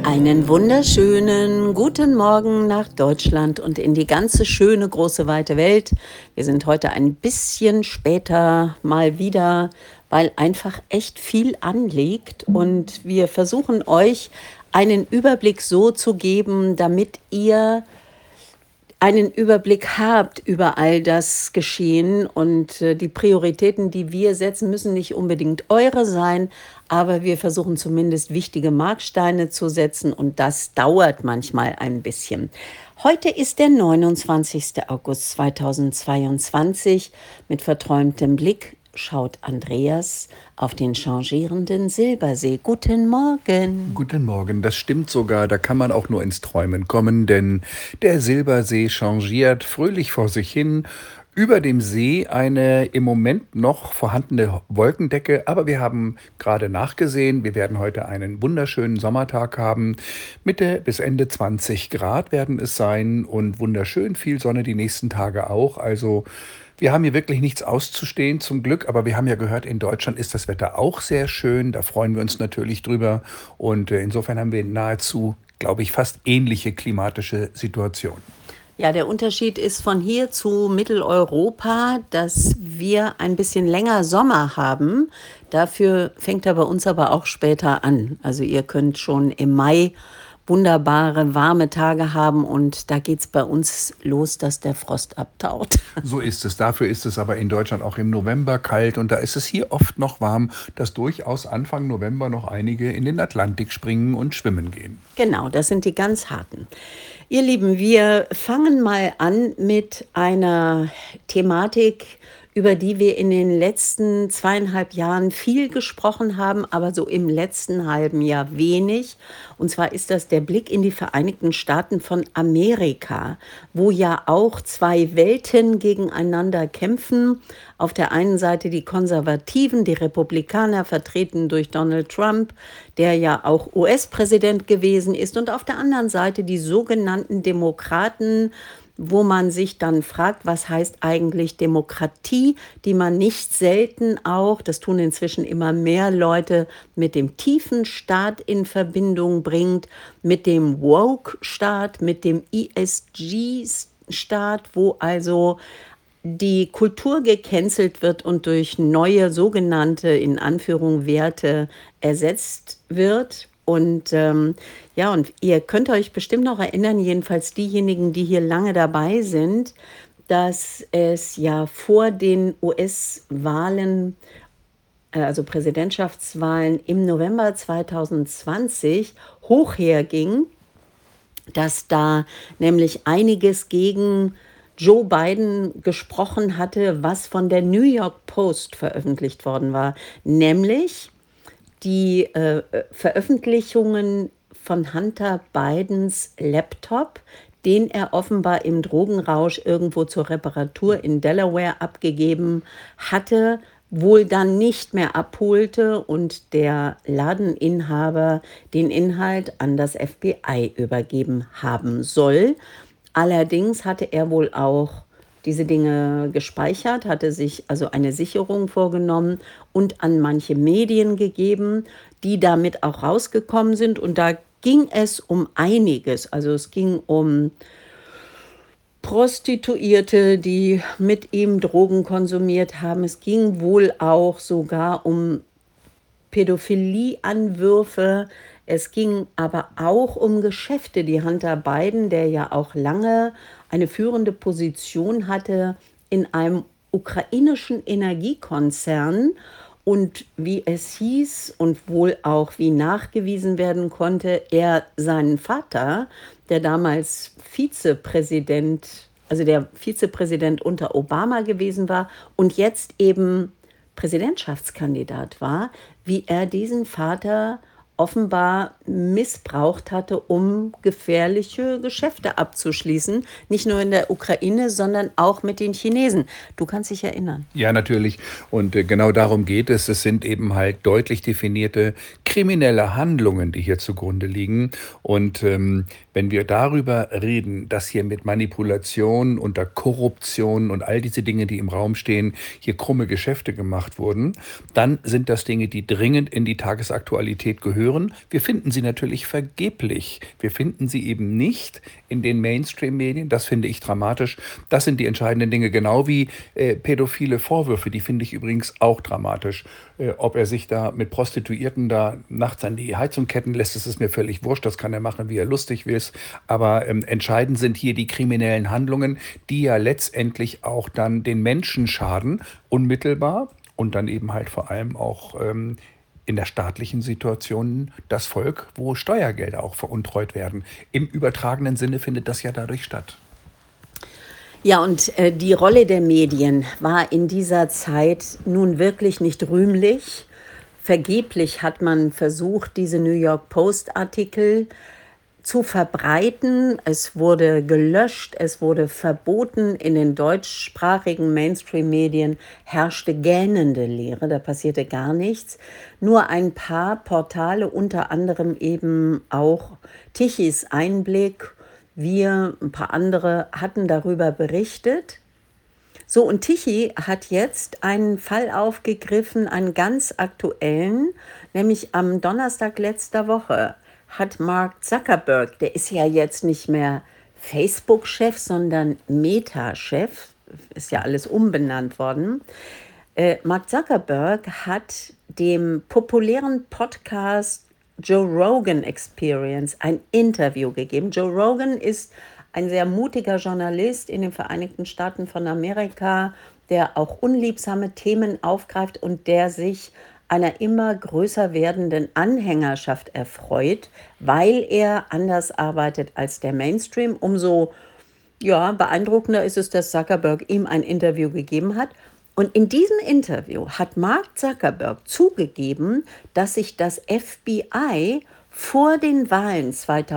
Einen wunderschönen guten Morgen nach Deutschland und in die ganze schöne, große, weite Welt. Wir sind heute ein bisschen später mal wieder, weil einfach echt viel anliegt und wir versuchen euch einen Überblick so zu geben, damit ihr einen Überblick habt über all das Geschehen und die Prioritäten, die wir setzen, müssen nicht unbedingt eure sein, aber wir versuchen zumindest wichtige Marksteine zu setzen und das dauert manchmal ein bisschen. Heute ist der 29. August 2022. Mit verträumtem Blick schaut Andreas auf den changierenden Silbersee. Guten Morgen. Guten Morgen, das stimmt sogar, da kann man auch nur ins Träumen kommen, denn der Silbersee changiert fröhlich vor sich hin. Über dem See eine im Moment noch vorhandene Wolkendecke, aber wir haben gerade nachgesehen, wir werden heute einen wunderschönen Sommertag haben. Mitte bis Ende 20 Grad werden es sein und wunderschön viel Sonne die nächsten Tage auch. Also wir haben hier wirklich nichts auszustehen zum Glück, aber wir haben ja gehört, in Deutschland ist das Wetter auch sehr schön. Da freuen wir uns natürlich drüber. Und insofern haben wir nahezu, glaube ich, fast ähnliche klimatische Situationen. Ja, der Unterschied ist von hier zu Mitteleuropa, dass wir ein bisschen länger Sommer haben. Dafür fängt er bei uns aber auch später an. Also ihr könnt schon im Mai wunderbare, warme Tage haben und da geht's bei uns los, dass der Frost abtaut. So ist es. Dafür ist es aber in Deutschland auch im November kalt und da ist es hier oft noch warm, dass durchaus Anfang November noch einige in den Atlantik springen und schwimmen gehen. Genau, das sind die ganz harten. Ihr Lieben, wir fangen mal an mit einer Thematik, über die wir in den letzten 2,5 Jahren viel gesprochen haben, aber so im letzten halben Jahr wenig. Und zwar ist das der Blick in die Vereinigten Staaten von Amerika, wo ja auch zwei Welten gegeneinander kämpfen. Auf der einen Seite die Konservativen, die Republikaner, vertreten durch Donald Trump, der ja auch US-Präsident gewesen ist, und auf der anderen Seite die sogenannten Demokraten, wo man sich dann fragt, was heißt eigentlich Demokratie, die man nicht selten auch, das tun inzwischen immer mehr Leute, mit dem tiefen Staat in Verbindung bringt, mit dem Woke-Staat, mit dem ESG-Staat, wo also die Kultur gecancelt wird und durch neue sogenannte, in Anführung, Werte ersetzt wird. Und ja, und ihr könnt euch bestimmt noch erinnern, jedenfalls diejenigen, die hier lange dabei sind, dass es ja vor den US-Wahlen, also Präsidentschaftswahlen im November 2020 hoch herging, dass da nämlich einiges gegen Joe Biden gesprochen hatte, was von der New York Post veröffentlicht worden war, nämlich die Veröffentlichungen von Hunter Bidens Laptop, den er offenbar im Drogenrausch irgendwo zur Reparatur in Delaware abgegeben hatte, wohl dann nicht mehr abholte und der Ladeninhaber den Inhalt an das FBI übergeben haben soll. Allerdings hatte er wohl auch diese Dinge gespeichert, hatte sich also eine Sicherung vorgenommen und an manche Medien gegeben, die damit auch rausgekommen sind. Und da ging es um einiges. Also es ging um Prostituierte, die mit ihm Drogen konsumiert haben. Es ging wohl auch sogar um Pädophilie-Anwürfe. Es ging aber auch um Geschäfte, die Hunter Biden, der ja auch lange eine führende Position hatte in einem ukrainischen Energiekonzern und wie es hieß und wohl auch wie nachgewiesen werden konnte, er seinen Vater, der damals Vizepräsident, also der Vizepräsident unter Obama gewesen war und jetzt eben Präsidentschaftskandidat war, wie er diesen Vater offenbar missbraucht hatte, um gefährliche Geschäfte abzuschließen. Nicht nur in der Ukraine, sondern auch mit den Chinesen. Du kannst dich erinnern. Ja, natürlich. Und genau darum geht es. Es sind eben halt deutlich definierte kriminelle Handlungen, die hier zugrunde liegen. Und wenn wir darüber reden, dass hier mit Manipulation und der Korruption und all diese Dinge, die im Raum stehen, hier krumme Geschäfte gemacht wurden, dann sind das Dinge, die dringend in die Tagesaktualität gehören. hören, wir finden sie natürlich vergeblich. Wir finden sie eben nicht in den Mainstream-Medien. Das finde ich dramatisch. Das sind die entscheidenden Dinge. Genau wie pädophile Vorwürfe, die finde ich übrigens auch dramatisch. Ob er sich da mit Prostituierten da nachts an die Heizung ketten lässt, das ist mir völlig wurscht. Das kann er machen, wie er lustig will. Aber entscheidend sind hier die kriminellen Handlungen, die ja letztendlich auch dann den Menschen schaden, unmittelbar und dann eben halt vor allem auch in der staatlichen Situation das Volk, wo Steuergelder auch veruntreut werden. Im übertragenen Sinne findet das ja dadurch statt. Ja, und die Rolle der Medien war in dieser Zeit nun wirklich nicht rühmlich. Vergeblich hat man versucht, diese New York Post-Artikel zu verbreiten. Es wurde gelöscht, es wurde verboten. In den deutschsprachigen Mainstream-Medien herrschte gähnende Leere, da passierte gar nichts. Nur ein paar Portale, unter anderem eben auch Tichys Einblick, wir, ein paar andere, hatten darüber berichtet. So, und Tichy hat jetzt einen Fall aufgegriffen, einen ganz aktuellen, nämlich am Donnerstag letzter Woche hat Mark Zuckerberg, der ist ja jetzt nicht mehr Facebook-Chef, sondern Meta-Chef, ist ja alles umbenannt worden. Mark Zuckerberg hat dem populären Podcast Joe Rogan Experience ein Interview gegeben. Joe Rogan ist ein sehr mutiger Journalist in den Vereinigten Staaten von Amerika, der auch unliebsame Themen aufgreift und der sich einer immer größer werdenden Anhängerschaft erfreut, weil er anders arbeitet als der Mainstream. Umso beeindruckender ist es, dass Zuckerberg ihm ein Interview gegeben hat. Und in diesem Interview hat Mark Zuckerberg zugegeben, dass sich das FBI vor den Wahlen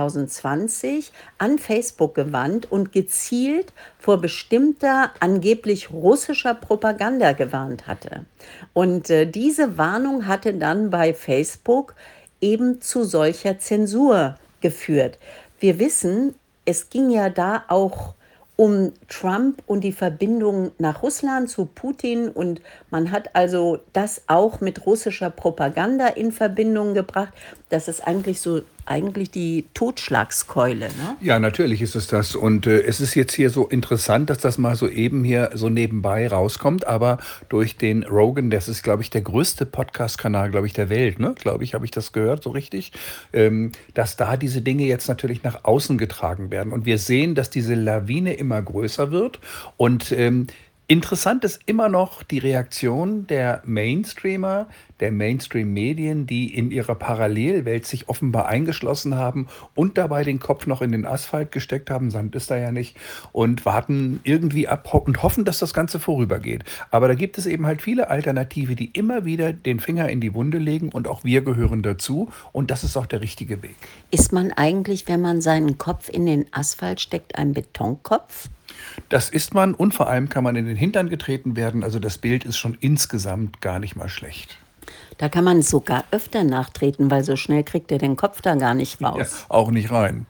2020 an Facebook gewandt und gezielt vor bestimmter angeblich russischer Propaganda gewarnt hatte. Und diese Warnung hatte dann bei Facebook eben zu solcher Zensur geführt. Wir wissen, es ging ja da auch um Trump und die Verbindung nach Russland zu Putin. Und man hat also das auch mit russischer Propaganda in Verbindung gebracht. Das ist eigentlich die Totschlagskeule, ne? Ja, natürlich ist es das. Und es ist jetzt hier so interessant, dass das mal so eben hier so nebenbei rauskommt. Aber durch den Rogan, das ist, glaube ich, der größte Podcast-Kanal, glaube ich, der Welt, ne? Glaube ich, habe ich das gehört, so richtig? Dass da diese Dinge jetzt natürlich nach außen getragen werden. Und wir sehen, dass diese Lawine immer größer wird. Und interessant ist immer noch die Reaktion der Mainstreamer, der Mainstream-Medien, die in ihrer Parallelwelt sich offenbar eingeschlossen haben und dabei den Kopf noch in den Asphalt gesteckt haben, Sand ist da ja nicht, und warten irgendwie ab und hoffen, dass das Ganze vorübergeht. Aber da gibt es eben halt viele Alternative, die immer wieder den Finger in die Wunde legen, und auch wir gehören dazu, und das ist auch der richtige Weg. Ist man eigentlich, wenn man seinen Kopf in den Asphalt steckt, ein Betonkopf? Das ist man, und vor allem kann man in den Hintern getreten werden. Also das Bild ist schon insgesamt gar nicht mal schlecht. Da kann man sogar öfter nachtreten, weil so schnell kriegt er den Kopf da gar nicht Ja, raus. auch nicht rein.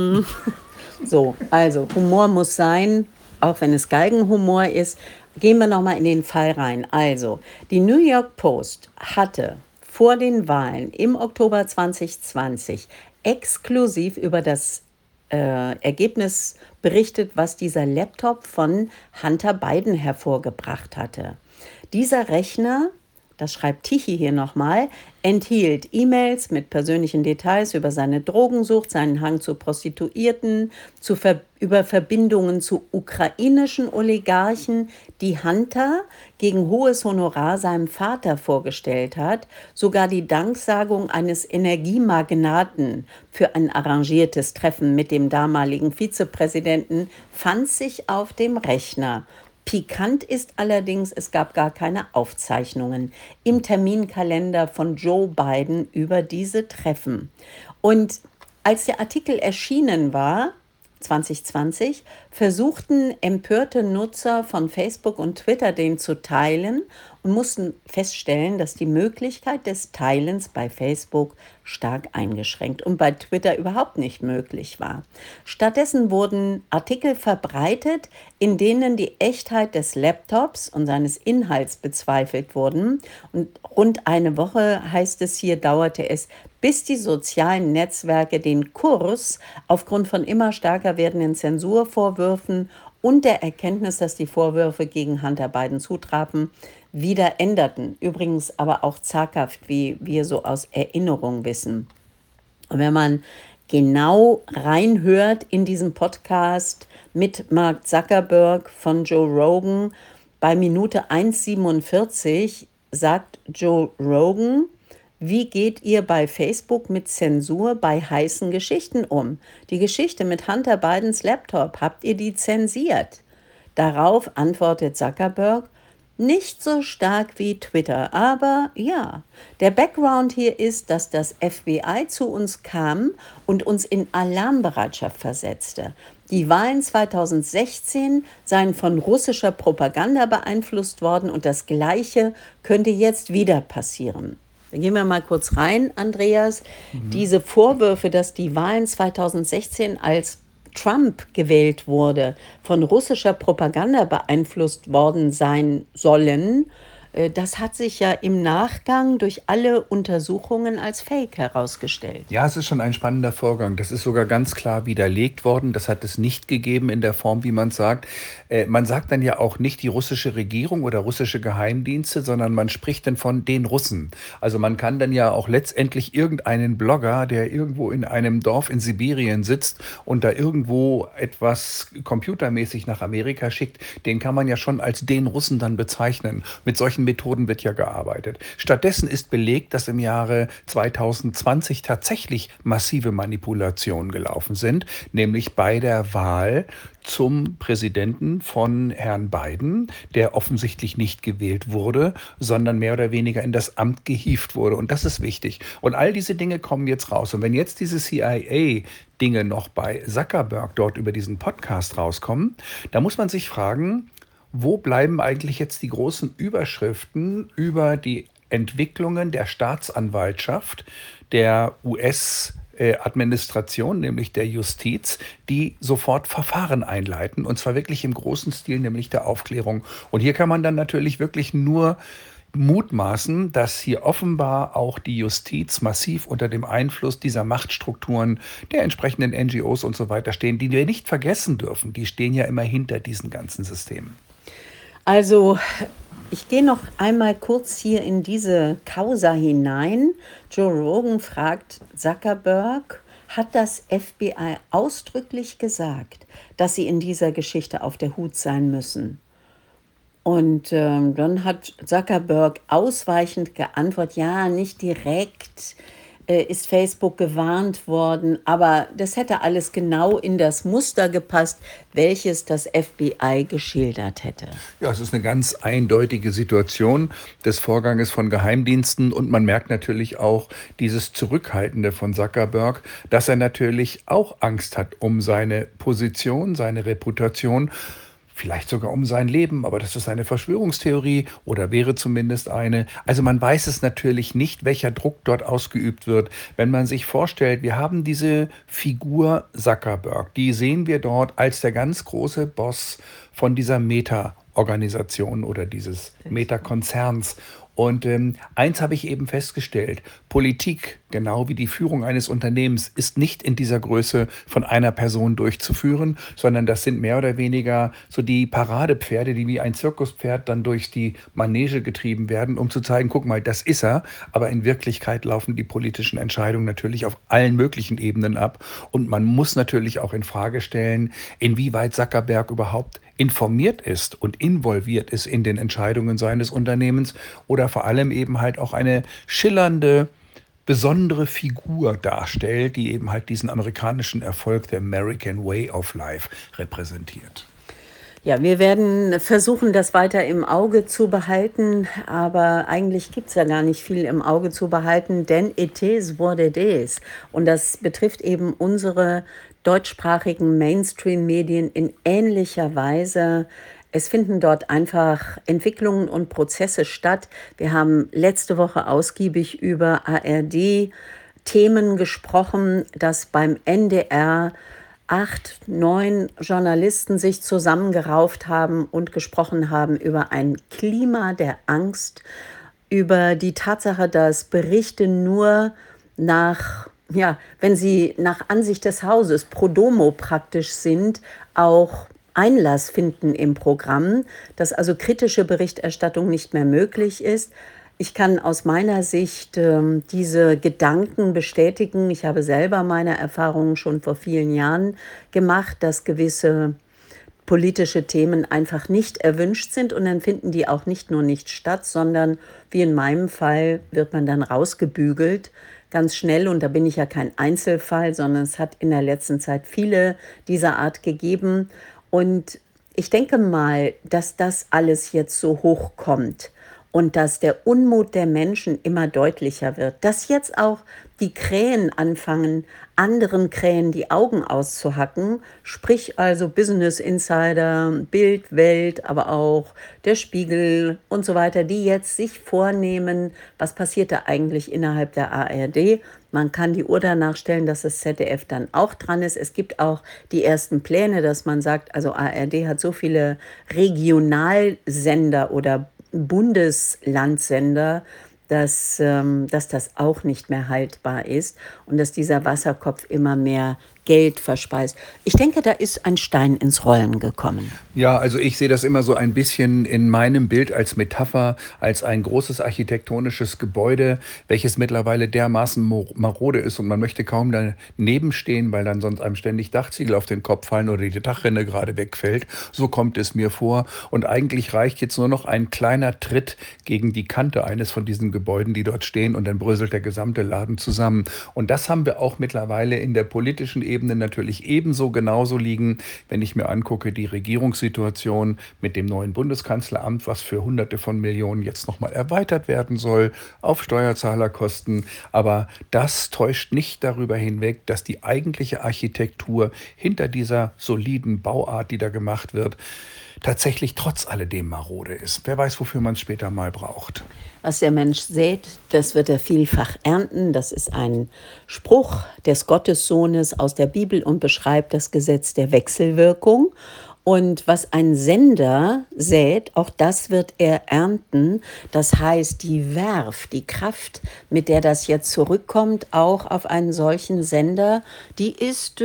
So, also Humor muss sein, auch wenn es Galgenhumor ist. Gehen wir nochmal in den Fall rein. Also, die New York Post hatte vor den Wahlen im Oktober 2020 exklusiv über das Ergebnis berichtet, was dieser Laptop von Hunter Biden hervorgebracht hatte. Dieser Rechner, das schreibt Tichy hier nochmal, enthielt E-Mails mit persönlichen Details über seine Drogensucht, seinen Hang zu Prostituierten, über Verbindungen zu ukrainischen Oligarchen, die Hunter gegen hohes Honorar seinem Vater vorgestellt hat, sogar die Danksagung eines Energiemagnaten für ein arrangiertes Treffen mit dem damaligen Vizepräsidenten fand sich auf dem Rechner. Pikant ist allerdings, es gab gar keine Aufzeichnungen im Terminkalender von Joe Biden über diese Treffen. Und als der Artikel erschienen war, 2020, versuchten empörte Nutzer von Facebook und Twitter den zu teilen und mussten feststellen, dass die Möglichkeit des Teilens bei Facebook stark eingeschränkt und bei Twitter überhaupt nicht möglich war. Stattdessen wurden Artikel verbreitet, in denen die Echtheit des Laptops und seines Inhalts bezweifelt wurden. Und rund eine Woche, heißt es hier, dauerte es, bis die sozialen Netzwerke den Kurs aufgrund von immer stärker werdenden Zensurvorwürfen und der Erkenntnis, dass die Vorwürfe gegen Hunter Biden zutrafen, wieder änderten. Übrigens aber auch zaghaft, wie wir so aus Erinnerung wissen. Und wenn man genau reinhört in diesen Podcast mit Mark Zuckerberg von Joe Rogan, bei Minute 1,47 sagt Joe Rogan: Wie geht ihr bei Facebook mit Zensur bei heißen Geschichten um? Die Geschichte mit Hunter Bidens Laptop, habt ihr die zensiert? Darauf antwortet Zuckerberg: Nicht so stark wie Twitter, aber ja. Der Background hier ist, dass das FBI zu uns kam und uns in Alarmbereitschaft versetzte. Die Wahlen 2016 seien von russischer Propaganda beeinflusst worden und das Gleiche könnte jetzt wieder passieren. Da gehen wir mal kurz rein, Andreas. Diese Vorwürfe, dass die Wahlen 2016 als Trump gewählt wurde, von russischer Propaganda beeinflusst worden sein sollen, das hat sich ja im Nachgang durch alle Untersuchungen als Fake herausgestellt. Ja, es ist schon ein spannender Vorgang. Das ist sogar ganz klar widerlegt worden. Das hat es nicht gegeben in der Form, wie man sagt. Man sagt dann ja auch nicht die russische Regierung oder russische Geheimdienste, sondern man spricht dann von den Russen. Also man kann dann ja auch letztendlich irgendeinen Blogger, der irgendwo in einem Dorf in Sibirien sitzt und da irgendwo etwas computermäßig nach Amerika schickt, den kann man ja schon als den Russen dann bezeichnen. Mit solchen Methoden wird ja gearbeitet. Stattdessen ist belegt, dass im Jahre 2020 tatsächlich massive Manipulationen gelaufen sind, nämlich bei der Wahl zum Präsidenten von Herrn Biden, der offensichtlich nicht gewählt wurde, sondern mehr oder weniger in das Amt gehievt wurde. Und das ist wichtig. Und all diese Dinge kommen jetzt raus. Und wenn jetzt diese CIA-Dinge noch bei Zuckerberg dort über diesen Podcast rauskommen, da muss man sich fragen, wo bleiben eigentlich jetzt die großen Überschriften über die Entwicklungen der Staatsanwaltschaft, der US-Administration, nämlich der Justiz, die sofort Verfahren einleiten, und zwar wirklich im großen Stil, nämlich der Aufklärung. Und hier kann man dann natürlich wirklich nur mutmaßen, dass hier offenbar auch die Justiz massiv unter dem Einfluss dieser Machtstrukturen, der entsprechenden NGOs und so weiter stehen, die wir nicht vergessen dürfen. Die stehen ja immer hinter diesen ganzen Systemen. Also, ich gehe noch einmal kurz hier in diese Causa hinein. Joe Rogan fragt Zuckerberg: Hat das FBI ausdrücklich gesagt, dass sie in dieser Geschichte auf der Hut sein müssen? Und dann hat Zuckerberg ausweichend geantwortet: Ja, nicht direkt ist Facebook gewarnt worden, aber das hätte alles genau in das Muster gepasst, welches das FBI geschildert hätte. Ja, es ist eine ganz eindeutige Situation des Vorganges von Geheimdiensten, und man merkt natürlich auch dieses Zurückhaltende von Zuckerberg, dass er natürlich auch Angst hat um seine Position, seine Reputation, vielleicht sogar um sein Leben, aber das ist eine Verschwörungstheorie oder wäre zumindest eine. Also man weiß es natürlich nicht, welcher Druck dort ausgeübt wird. Wenn man sich vorstellt, wir haben diese Figur Zuckerberg, die sehen wir dort als der ganz große Boss von dieser Meta-Organisation oder dieses Meta-Konzerns. Und eins habe ich eben festgestellt: Politik, genau wie die Führung eines Unternehmens, ist nicht in dieser Größe von einer Person durchzuführen, sondern das sind mehr oder weniger so die Paradepferde, die wie ein Zirkuspferd dann durch die Manege getrieben werden, um zu zeigen, guck mal, das ist er. Aber in Wirklichkeit laufen die politischen Entscheidungen natürlich auf allen möglichen Ebenen ab. Und man muss natürlich auch in Frage stellen, inwieweit Zuckerberg überhaupt informiert ist und involviert ist in den Entscheidungen seines Unternehmens, oder vor allem eben halt auch eine schillernde, besondere Figur darstellt, die eben halt diesen amerikanischen Erfolg, der American Way of Life, repräsentiert. Ja, wir werden versuchen, das weiter im Auge zu behalten, aber eigentlich gibt es ja gar nicht viel im Auge zu behalten, denn it is what it is. Und das betrifft eben unsere deutschsprachigen Mainstream-Medien in ähnlicher Weise. Es finden dort einfach Entwicklungen und Prozesse statt. Wir haben letzte Woche ausgiebig über ARD-Themen gesprochen, dass beim NDR 8, 9 Journalisten sich zusammengerauft haben und gesprochen haben über ein Klima der Angst, über die Tatsache, dass Berichte nur wenn sie nach Ansicht des Hauses pro domo praktisch sind, auch Einlass finden im Programm, dass also kritische Berichterstattung nicht mehr möglich ist. Ich kann aus meiner Sicht diese Gedanken bestätigen. Ich habe selber meine Erfahrungen schon vor vielen Jahren gemacht, dass gewisse politische Themen einfach nicht erwünscht sind und dann finden die auch nicht nur nicht statt, sondern wie in meinem Fall wird man dann rausgebügelt, ganz schnell. Und da bin ich ja kein Einzelfall, sondern es hat in der letzten Zeit viele dieser Art gegeben. Und ich denke mal, dass das alles jetzt so hochkommt und dass der Unmut der Menschen immer deutlicher wird, dass jetzt auch die Krähen anfangen, anderen Krähen die Augen auszuhacken, sprich also Business Insider, Bild, Welt, aber auch der Spiegel und so weiter, die jetzt sich vornehmen, was passiert da eigentlich innerhalb der ARD. Man kann die Uhr danach stellen, dass das ZDF dann auch dran ist. Es gibt auch die ersten Pläne, dass man sagt, also ARD hat so viele Regionalsender oder Bundeslandsender, dass das auch nicht mehr haltbar ist und dass dieser Wasserkopf immer mehr Geld verspeist. Ich denke, da ist ein Stein ins Rollen gekommen. Ja, also ich sehe das immer so ein bisschen in meinem Bild als Metapher, als ein großes architektonisches Gebäude, welches mittlerweile dermaßen marode ist und man möchte kaum daneben stehen, weil dann sonst einem ständig Dachziegel auf den Kopf fallen oder die Dachrinne gerade wegfällt. So kommt es mir vor. Und eigentlich reicht jetzt nur noch ein kleiner Tritt gegen die Kante eines von diesen Gebäuden, die dort stehen, und dann bröselt der gesamte Laden zusammen. Und das haben wir auch mittlerweile in der politischen Ebene natürlich ebenso genauso liegen, wenn ich mir angucke, die Regierungssituation mit dem neuen Bundeskanzleramt, was für Hunderte von Millionen jetzt nochmal erweitert werden soll, auf Steuerzahlerkosten. Aber das täuscht nicht darüber hinweg, dass die eigentliche Architektur hinter dieser soliden Bauart, die da gemacht wird, tatsächlich trotz alledem marode ist. Wer weiß, wofür man es später mal braucht. Was der Mensch sät, das wird er vielfach ernten. Das ist ein Spruch des Gottessohnes aus der Bibel und beschreibt das Gesetz der Wechselwirkung. Und was ein Sender sät, auch das wird er ernten. Das heißt, die Werf, die Kraft, mit der das jetzt zurückkommt, auch auf einen solchen Sender, die ist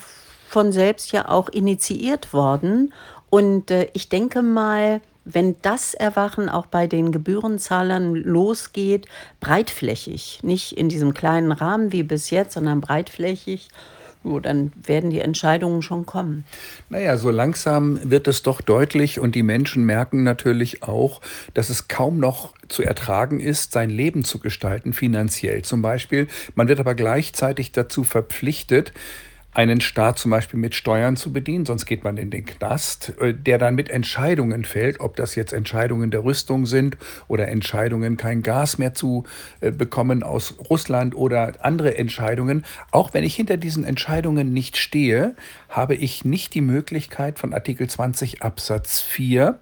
von selbst ja auch initiiert worden. Und ich denke mal, wenn das Erwachen auch bei den Gebührenzahlern losgeht, breitflächig, nicht in diesem kleinen Rahmen wie bis jetzt, sondern breitflächig, dann werden die Entscheidungen schon kommen. Naja, so langsam wird es doch deutlich und die Menschen merken natürlich auch, dass es kaum noch zu ertragen ist, sein Leben zu gestalten, finanziell zum Beispiel. Man wird aber gleichzeitig dazu verpflichtet, einen Staat zum Beispiel mit Steuern zu bedienen, sonst geht man in den Knast, der dann mit Entscheidungen fällt, ob das jetzt Entscheidungen der Rüstung sind oder Entscheidungen, kein Gas mehr zu bekommen aus Russland oder andere Entscheidungen. Auch wenn ich hinter diesen Entscheidungen nicht stehe, habe ich nicht die Möglichkeit von Artikel 20 Absatz 4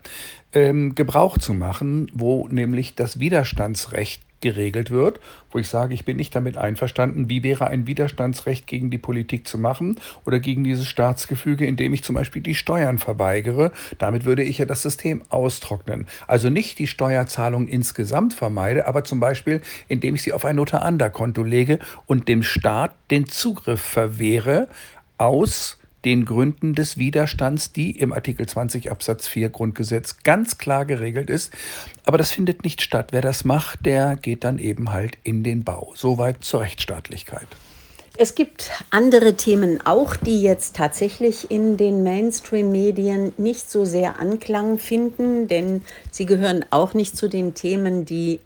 Gebrauch zu machen, wo nämlich das Widerstandsrecht geregelt wird, wo ich sage, ich bin nicht damit einverstanden, wie wäre ein Widerstandsrecht gegen die Politik zu machen oder gegen dieses Staatsgefüge, indem ich zum Beispiel die Steuern verweigere. Damit würde ich ja das System austrocknen. Also nicht die Steuerzahlung insgesamt vermeide, aber zum Beispiel, indem ich sie auf ein Notar-Ander-Konto lege und dem Staat den Zugriff verwehre aus den Gründen des Widerstands, die im Artikel 20 Absatz 4 Grundgesetz ganz klar geregelt ist. Aber das findet nicht statt. Wer das macht, der geht dann eben halt in den Bau. Soweit zur Rechtsstaatlichkeit. Es gibt andere Themen auch, die jetzt tatsächlich in den Mainstream-Medien nicht so sehr Anklang finden, denn sie gehören auch nicht zu den Themen, die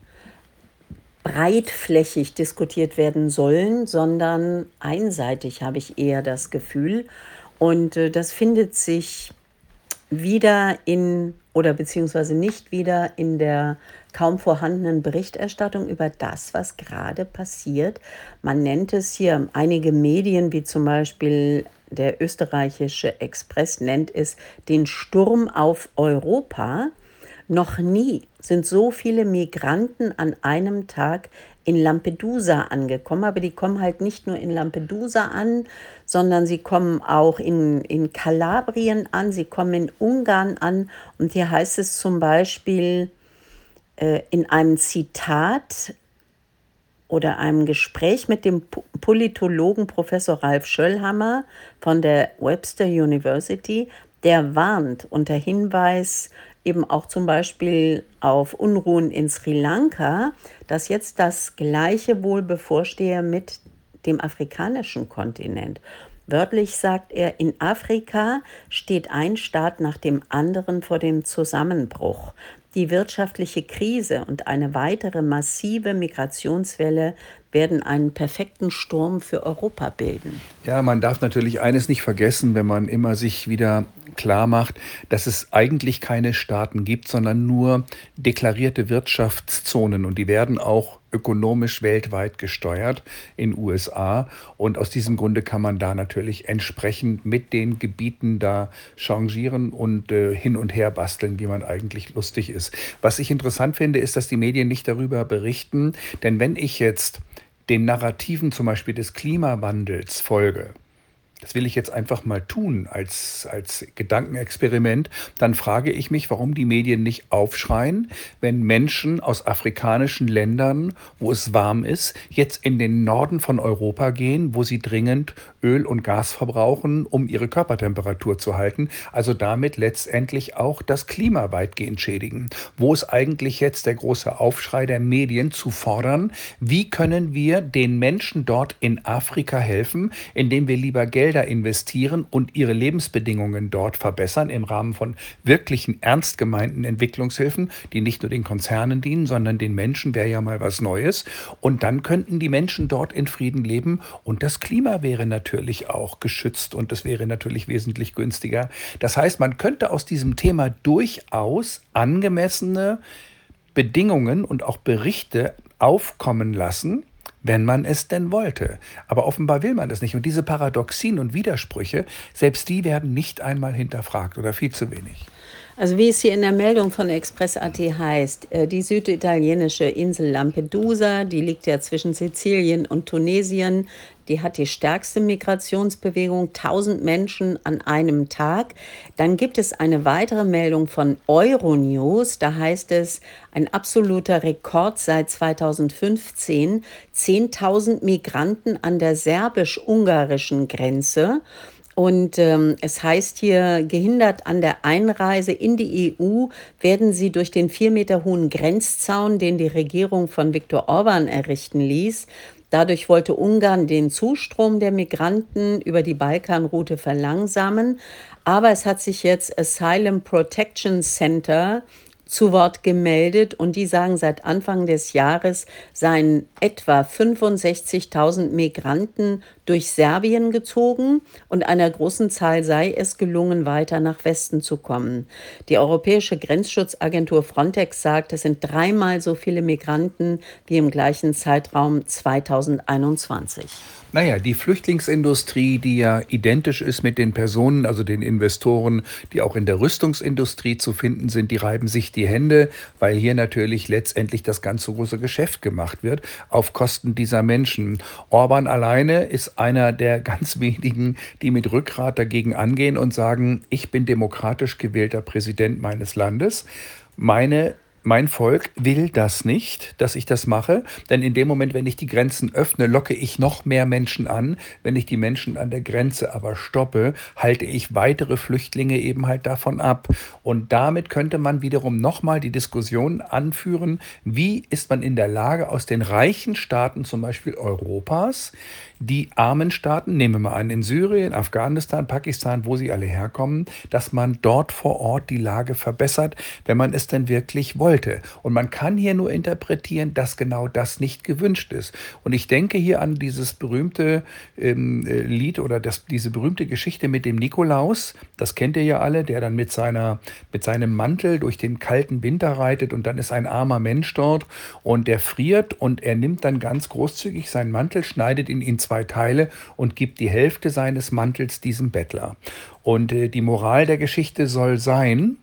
breitflächig diskutiert werden sollen, sondern einseitig, habe ich eher das Gefühl. Und das findet sich wieder oder beziehungsweise nicht wieder in der kaum vorhandenen Berichterstattung über das, was gerade passiert. Man nennt es hier einige Medien, wie zum Beispiel der österreichische Express nennt es den Sturm auf Europa. Noch nie sind so viele Migranten an einem Tag in Lampedusa angekommen, aber die kommen halt nicht nur in Lampedusa an, sondern sie kommen auch in Kalabrien an, sie kommen in Ungarn an. Und hier heißt es zum Beispiel in einem Zitat oder einem Gespräch mit dem Politologen Professor Ralf Schöllhammer von der Webster University, der warnt unter Hinweis eben auch zum Beispiel auf Unruhen in Sri Lanka, dass jetzt das Gleiche wohl bevorstehe mit dem afrikanischen Kontinent. Wörtlich sagt er, in Afrika steht ein Staat nach dem anderen vor dem Zusammenbruch. Die wirtschaftliche Krise und eine weitere massive Migrationswelle werden einen perfekten Sturm für Europa bilden. Ja, man darf natürlich eines nicht vergessen, wenn man immer sich wieder klar macht, dass es eigentlich keine Staaten gibt, sondern nur deklarierte Wirtschaftszonen und die werden auch ökonomisch weltweit gesteuert in USA und aus diesem Grunde kann man da natürlich entsprechend mit den Gebieten da changieren und hin und her basteln, wie man eigentlich lustig ist. Was ich interessant finde, ist, dass die Medien nicht darüber berichten, denn wenn ich jetzt den Narrativen zum Beispiel des Klimawandels folge, das will ich jetzt einfach mal tun als Gedankenexperiment, dann frage ich mich, warum die Medien nicht aufschreien, wenn Menschen aus afrikanischen Ländern, wo es warm ist, jetzt in den Norden von Europa gehen, wo sie dringend Öl und Gas verbrauchen, um ihre Körpertemperatur zu halten, also damit letztendlich auch das Klima weitgehend schädigen. Wo ist eigentlich jetzt der große Aufschrei der Medien zu fordern, wie können wir den Menschen dort in Afrika helfen, indem wir lieber Gelder investieren und ihre Lebensbedingungen dort verbessern im Rahmen von wirklichen ernst gemeinten Entwicklungshilfen, die nicht nur den Konzernen dienen, sondern den Menschen wäre ja mal was Neues. Und dann könnten die Menschen dort in Frieden leben und das Klima wäre natürlich auch geschützt und es wäre natürlich wesentlich günstiger. Das heißt, man könnte aus diesem Thema durchaus angemessene Bedingungen und auch Berichte aufkommen lassen, wenn man es denn wollte. Aber offenbar will man das nicht. Und diese Paradoxien und Widersprüche, selbst die werden nicht einmal hinterfragt oder viel zu wenig. Also wie es hier in der Meldung von Express.at heißt, die süditalienische Insel Lampedusa, die liegt ja zwischen Sizilien und Tunesien, die hat die stärkste Migrationsbewegung, 1000 Menschen an einem Tag. Dann gibt es eine weitere Meldung von Euronews, da heißt es, ein absoluter Rekord seit 2015, 10.000 Migranten an der serbisch-ungarischen Grenze. Und es heißt hier, gehindert an der Einreise in die EU werden sie durch den 4 Meter hohen Grenzzaun, den die Regierung von Viktor Orban errichten ließ. Dadurch wollte Ungarn den Zustrom der Migranten über die Balkanroute verlangsamen. Aber es hat sich jetzt Asylum Protection Center zu Wort gemeldet und die sagen, seit Anfang des Jahres seien etwa 65.000 Migranten durch Serbien gezogen und einer großen Zahl sei es gelungen, weiter nach Westen zu kommen. Die Europäische Grenzschutzagentur Frontex sagt, es sind 3-mal so viele Migranten wie im gleichen Zeitraum 2021. Naja, die Flüchtlingsindustrie, die ja identisch ist mit den Personen, also den Investoren, die auch in der Rüstungsindustrie zu finden sind, die reiben sich die Hände, weil hier natürlich letztendlich das ganze große Geschäft gemacht wird auf Kosten dieser Menschen. Orban alleine ist einer der ganz wenigen, die mit Rückgrat dagegen angehen und sagen, ich bin demokratisch gewählter Präsident meines Landes. Mein Volk will das nicht, dass ich das mache, denn in dem Moment, wenn ich die Grenzen öffne, locke ich noch mehr Menschen an. Wenn ich die Menschen an der Grenze aber stoppe, halte ich weitere Flüchtlinge eben halt davon ab. Und damit könnte man wiederum nochmal die Diskussion anführen, wie ist man in der Lage, aus den reichen Staaten zum Beispiel Europas, die armen Staaten, nehmen wir mal an, in Syrien, Afghanistan, Pakistan, wo sie alle herkommen, dass man dort vor Ort die Lage verbessert, wenn man es denn wirklich wollte. sollte. Und man kann hier nur interpretieren, dass genau das nicht gewünscht ist. Und ich denke hier an dieses berühmte Lied oder diese berühmte Geschichte mit dem Nikolaus. Das kennt ihr ja alle, der dann mit seinem Mantel durch den kalten Winter reitet und dann ist ein armer Mensch dort und der friert und er nimmt dann ganz großzügig seinen Mantel, schneidet ihn in zwei Teile und gibt die Hälfte seines Mantels diesem Bettler. Und die Moral der Geschichte soll sein,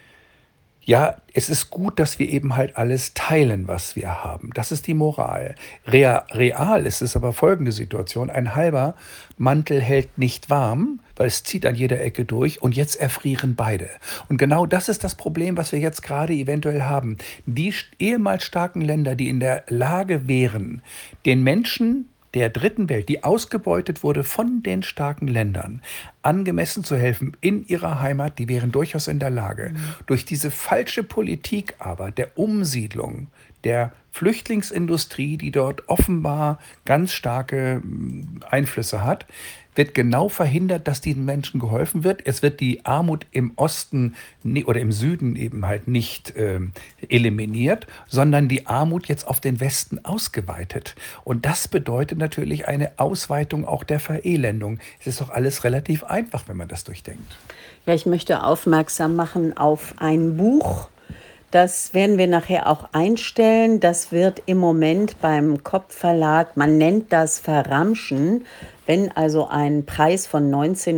ja, es ist gut, dass wir eben halt alles teilen, was wir haben. Das ist die Moral. Real ist es aber folgende Situation. Ein halber Mantel hält nicht warm, weil es zieht an jeder Ecke durch und jetzt erfrieren beide. Und genau das ist das Problem, was wir jetzt gerade eventuell haben. Die ehemals starken Länder, die in der Lage wären, den Menschen der dritten Welt, die ausgebeutet wurde von den starken Ländern, angemessen zu helfen in ihrer Heimat, die wären durchaus in der Lage. Durch diese falsche Politik aber der Umsiedlung, der Flüchtlingsindustrie, die dort offenbar ganz starke Einflüsse hat, wird genau verhindert, dass diesen Menschen geholfen wird. Es wird die Armut im Osten oder im Süden eben halt nicht eliminiert, sondern die Armut jetzt auf den Westen ausgeweitet. Und das bedeutet natürlich eine Ausweitung auch der Verelendung. Es ist doch alles relativ einfach, wenn man das durchdenkt. Ja, ich möchte aufmerksam machen auf ein Buch. Das werden wir nachher auch einstellen. Das wird im Moment beim Kopp Verlag, man nennt das Verramschen, wenn also ein Preis von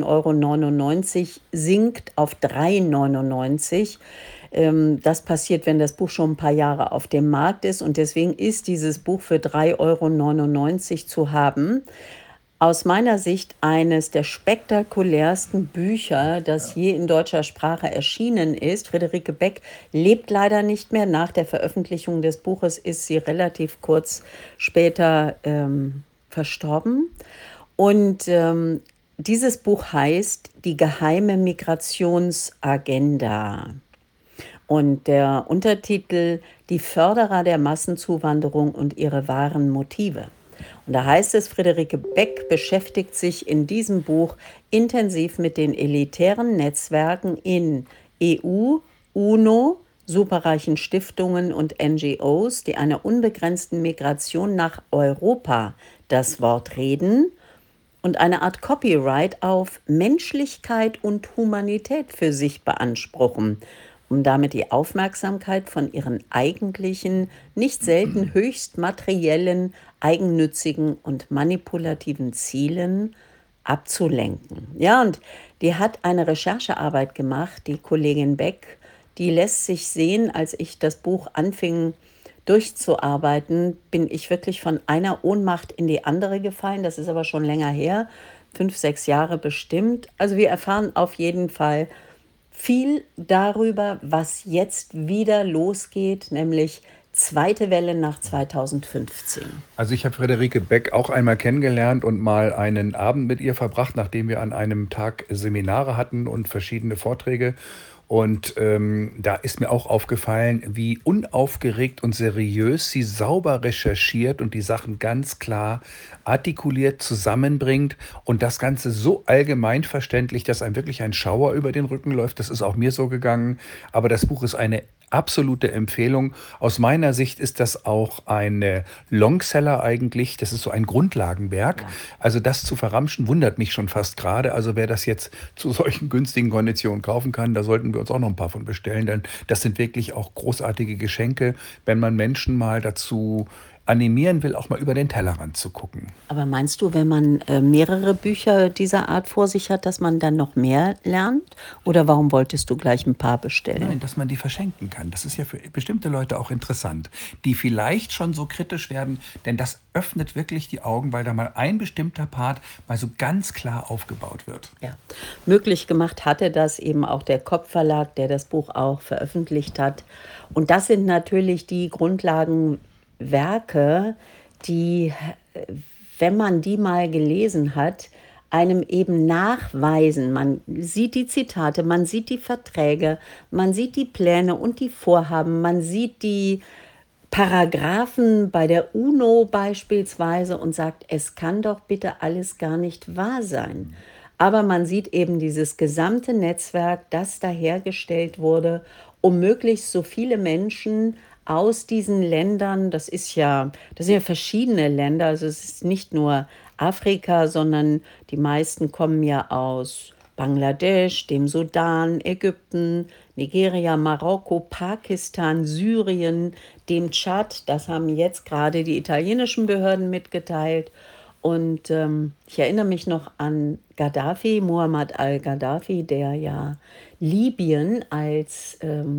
19,99 € sinkt auf 3,99 €. Das passiert, wenn das Buch schon ein paar Jahre auf dem Markt ist. Und deswegen ist dieses Buch für 3,99 € zu haben. Aus meiner Sicht eines der spektakulärsten Bücher, das je in deutscher Sprache erschienen ist. Friederike Beck lebt leider nicht mehr. Nach der Veröffentlichung des Buches ist sie relativ kurz später verstorben. Und dieses Buch heißt Die geheime Migrationsagenda. Und der Untertitel Die Förderer der Massenzuwanderung und ihre wahren Motive. Und da heißt es, Friederike Beck beschäftigt sich in diesem Buch intensiv mit den elitären Netzwerken in EU, UNO, superreichen Stiftungen und NGOs, die einer unbegrenzten Migration nach Europa das Wort reden und eine Art Copyright auf Menschlichkeit und Humanität für sich beanspruchen, um damit die Aufmerksamkeit von ihren eigentlichen, nicht selten höchst materiellen, eigennützigen und manipulativen Zielen abzulenken. Ja, und die hat eine Recherchearbeit gemacht, die Kollegin Beck, die lässt sich sehen. Als ich das Buch anfing durchzuarbeiten, bin ich wirklich von einer Ohnmacht in die andere gefallen. Das ist aber schon länger her, 5, 6 Jahre bestimmt. Also wir erfahren auf jeden Fall viel darüber, was jetzt wieder losgeht, nämlich zweite Welle nach 2015. Also ich habe Friederike Beck auch einmal kennengelernt und mal einen Abend mit ihr verbracht, nachdem wir an einem Tag Seminare hatten und verschiedene Vorträge. Und da ist mir auch aufgefallen, wie unaufgeregt und seriös sie sauber recherchiert und die Sachen ganz klar artikuliert zusammenbringt und das Ganze so allgemeinverständlich, dass einem wirklich ein Schauer über den Rücken läuft. Das ist auch mir so gegangen. Aber das Buch ist eine absolute Empfehlung. Aus meiner Sicht ist das auch ein Longseller eigentlich. Das ist so ein Grundlagenwerk. Also das zu verramschen wundert mich schon fast gerade. Also wer das jetzt zu solchen günstigen Konditionen kaufen kann, da sollten wir uns auch noch ein paar von bestellen. Denn das sind wirklich auch großartige Geschenke, wenn man Menschen mal dazu animieren will, auch mal über den Tellerrand zu gucken. Aber meinst du, wenn man mehrere Bücher dieser Art vor sich hat, dass man dann noch mehr lernt? Oder warum wolltest du gleich ein paar bestellen? Nein, dass man die verschenken kann. Das ist ja für bestimmte Leute auch interessant, die vielleicht schon so kritisch werden, denn das öffnet wirklich die Augen, weil da mal ein bestimmter Part mal so ganz klar aufgebaut wird. Ja, möglich gemacht hatte das eben auch der Kopp Verlag, der das Buch auch veröffentlicht hat. Und das sind natürlich die Grundlagenwerke, die, wenn man die mal gelesen hat, einem eben nachweisen. Man sieht die Zitate, man sieht die Verträge, man sieht die Pläne und die Vorhaben, man sieht die Paragraphen bei der UNO beispielsweise und sagt, es kann doch bitte alles gar nicht wahr sein. Aber man sieht eben dieses gesamte Netzwerk, das da hergestellt wurde um möglichst so viele Menschen aus diesen Ländern, das sind ja verschiedene Länder, also es ist nicht nur Afrika, sondern die meisten kommen ja aus Bangladesch, dem Sudan, Ägypten, Nigeria, Marokko, Pakistan, Syrien, dem Tschad. Das haben jetzt gerade die italienischen Behörden mitgeteilt. Und ich erinnere mich noch an Gaddafi, Muammar al-Gaddafi, der ja Libyen als,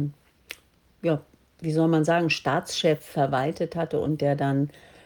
ja, wie soll man sagen, Staatschef verwaltet hatte und der dann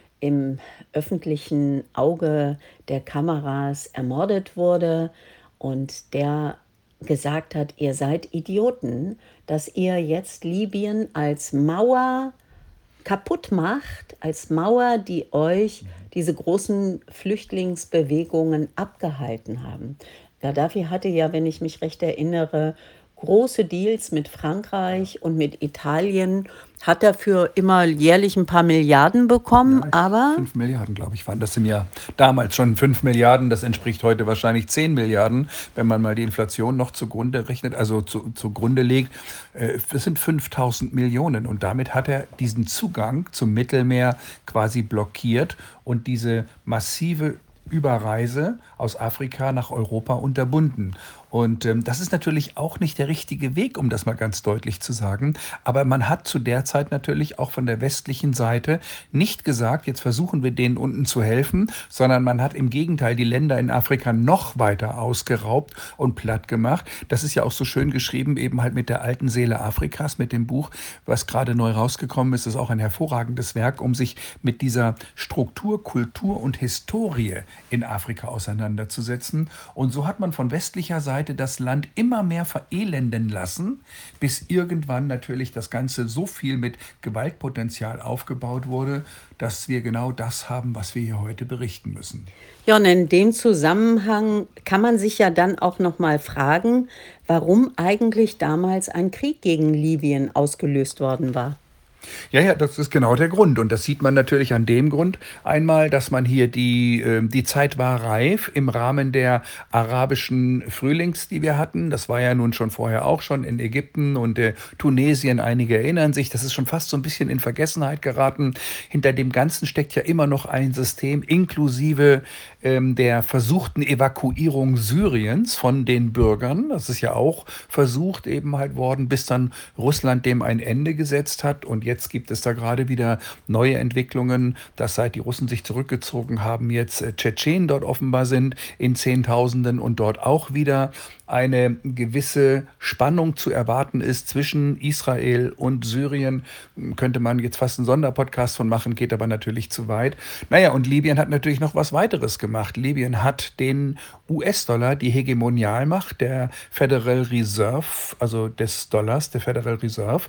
im öffentlichen Auge der Kameras ermordet wurde und der gesagt hat, ihr seid Idioten, dass ihr jetzt Libyen als Mauer kaputt macht, als Mauer, die euch diese großen Flüchtlingsbewegungen abgehalten haben. Gaddafi hatte ja, wenn ich mich recht erinnere, große Deals mit Frankreich und mit Italien, hat dafür immer jährlich ein paar Milliarden bekommen, Ja, aber 5 Milliarden, glaube ich, waren das sind ja damals schon 5 Milliarden. Das entspricht heute wahrscheinlich 10 Milliarden, wenn man mal die Inflation noch zugrunde rechnet, also zugrunde legt. Das sind 5.000 Millionen. Und damit hat er diesen Zugang zum Mittelmeer quasi blockiert und diese massive Überreise aus Afrika nach Europa unterbunden. Und das ist natürlich auch nicht der richtige Weg, um das mal ganz deutlich zu sagen. Aber man hat zu der Zeit natürlich auch von der westlichen Seite nicht gesagt, jetzt versuchen wir denen unten zu helfen, sondern man hat im Gegenteil die Länder in Afrika noch weiter ausgeraubt und platt gemacht. Das ist ja auch so schön geschrieben, eben halt mit der alten Seele Afrikas, mit dem Buch, was gerade neu rausgekommen ist. Das ist auch ein hervorragendes Werk, um sich mit dieser Struktur, Kultur und Historie in Afrika auseinanderzusetzen. Und so hat man von westlicher Seite das Land immer mehr verelenden lassen, bis irgendwann natürlich das Ganze so viel mit Gewaltpotenzial aufgebaut wurde, dass wir genau das haben, was wir hier heute berichten müssen. ja, und in dem Zusammenhang kann man sich ja dann auch noch mal fragen, warum eigentlich damals ein Krieg gegen Libyen ausgelöst worden war. Ja, ja, das ist genau der Grund. Und das sieht man natürlich an dem Grund einmal, dass man hier die Zeit war reif im Rahmen der arabischen Frühlings, die wir hatten. Das war ja nun schon vorher auch schon in Ägypten und Tunesien. Einige erinnern sich, das ist schon fast so ein bisschen in Vergessenheit geraten. Hinter dem Ganzen steckt ja immer noch ein System inklusive der versuchten Evakuierung Syriens von den Bürgern. Das ist ja auch versucht eben halt worden, bis dann Russland dem ein Ende gesetzt hat. Und jetzt gibt es da gerade wieder neue Entwicklungen, dass seit die Russen sich zurückgezogen haben, jetzt Tschetschenen dort offenbar sind in Zehntausenden und dort auch wieder eine gewisse Spannung zu erwarten ist zwischen Israel und Syrien. Könnte man jetzt fast einen Sonderpodcast von machen, geht aber natürlich zu weit. Naja, und Libyen hat natürlich noch was weiteres gemacht. Libyen hat den US-Dollar, die Hegemonialmacht der Federal Reserve, also des Dollars, der Federal Reserve,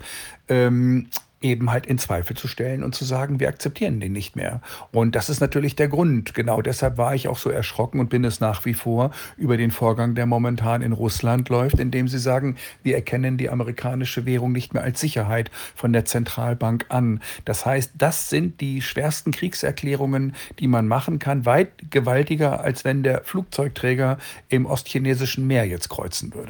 eben halt in Zweifel zu stellen und zu sagen, wir akzeptieren den nicht mehr. Und das ist natürlich der Grund. Genau deshalb war ich auch so erschrocken und bin es nach wie vor über den Vorgang, der momentan in Russland läuft, indem sie sagen, wir erkennen die amerikanische Währung nicht mehr als Sicherheit von der Zentralbank an. Das heißt, das sind die schwersten Kriegserklärungen, die man machen kann, weit gewaltiger, als wenn der Flugzeugträger im ostchinesischen Meer jetzt kreuzen würde.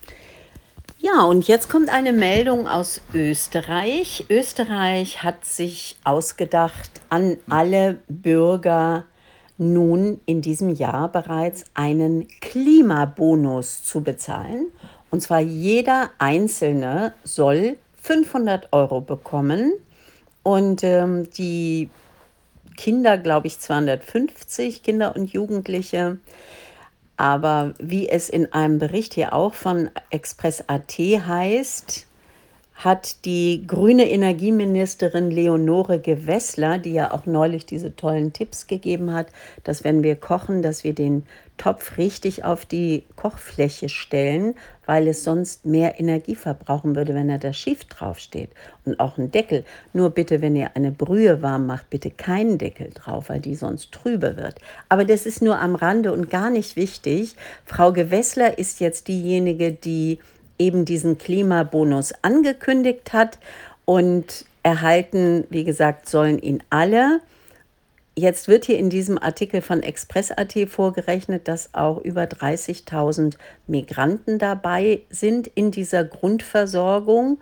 Ja, und jetzt kommt eine Meldung aus Österreich. Österreich hat sich ausgedacht, an alle Bürger nun in diesem Jahr bereits einen Klimabonus zu bezahlen. Und zwar jeder Einzelne soll 500 € bekommen und die Kinder, glaube ich, 250 Kinder und Jugendliche. Aber wie es in einem Bericht hier auch von Express.at heißt, hat die grüne Energieministerin Leonore Gewessler, die ja auch neulich diese tollen Tipps gegeben hat, dass wenn wir kochen, dass wir den Topf richtig auf die Kochfläche stellen, weil es sonst mehr Energie verbrauchen würde, wenn er da schief draufsteht. Und auch ein Deckel. Nur bitte, wenn ihr eine Brühe warm macht, bitte keinen Deckel drauf, weil die sonst trübe wird. Aber das ist nur am Rande und gar nicht wichtig. Frau Gewessler ist jetzt diejenige, die eben diesen Klimabonus angekündigt hat und erhalten, wie gesagt, sollen ihn alle. Jetzt wird hier in diesem Artikel von Express.at vorgerechnet, dass auch über 30.000 Migranten dabei sind in dieser Grundversorgung.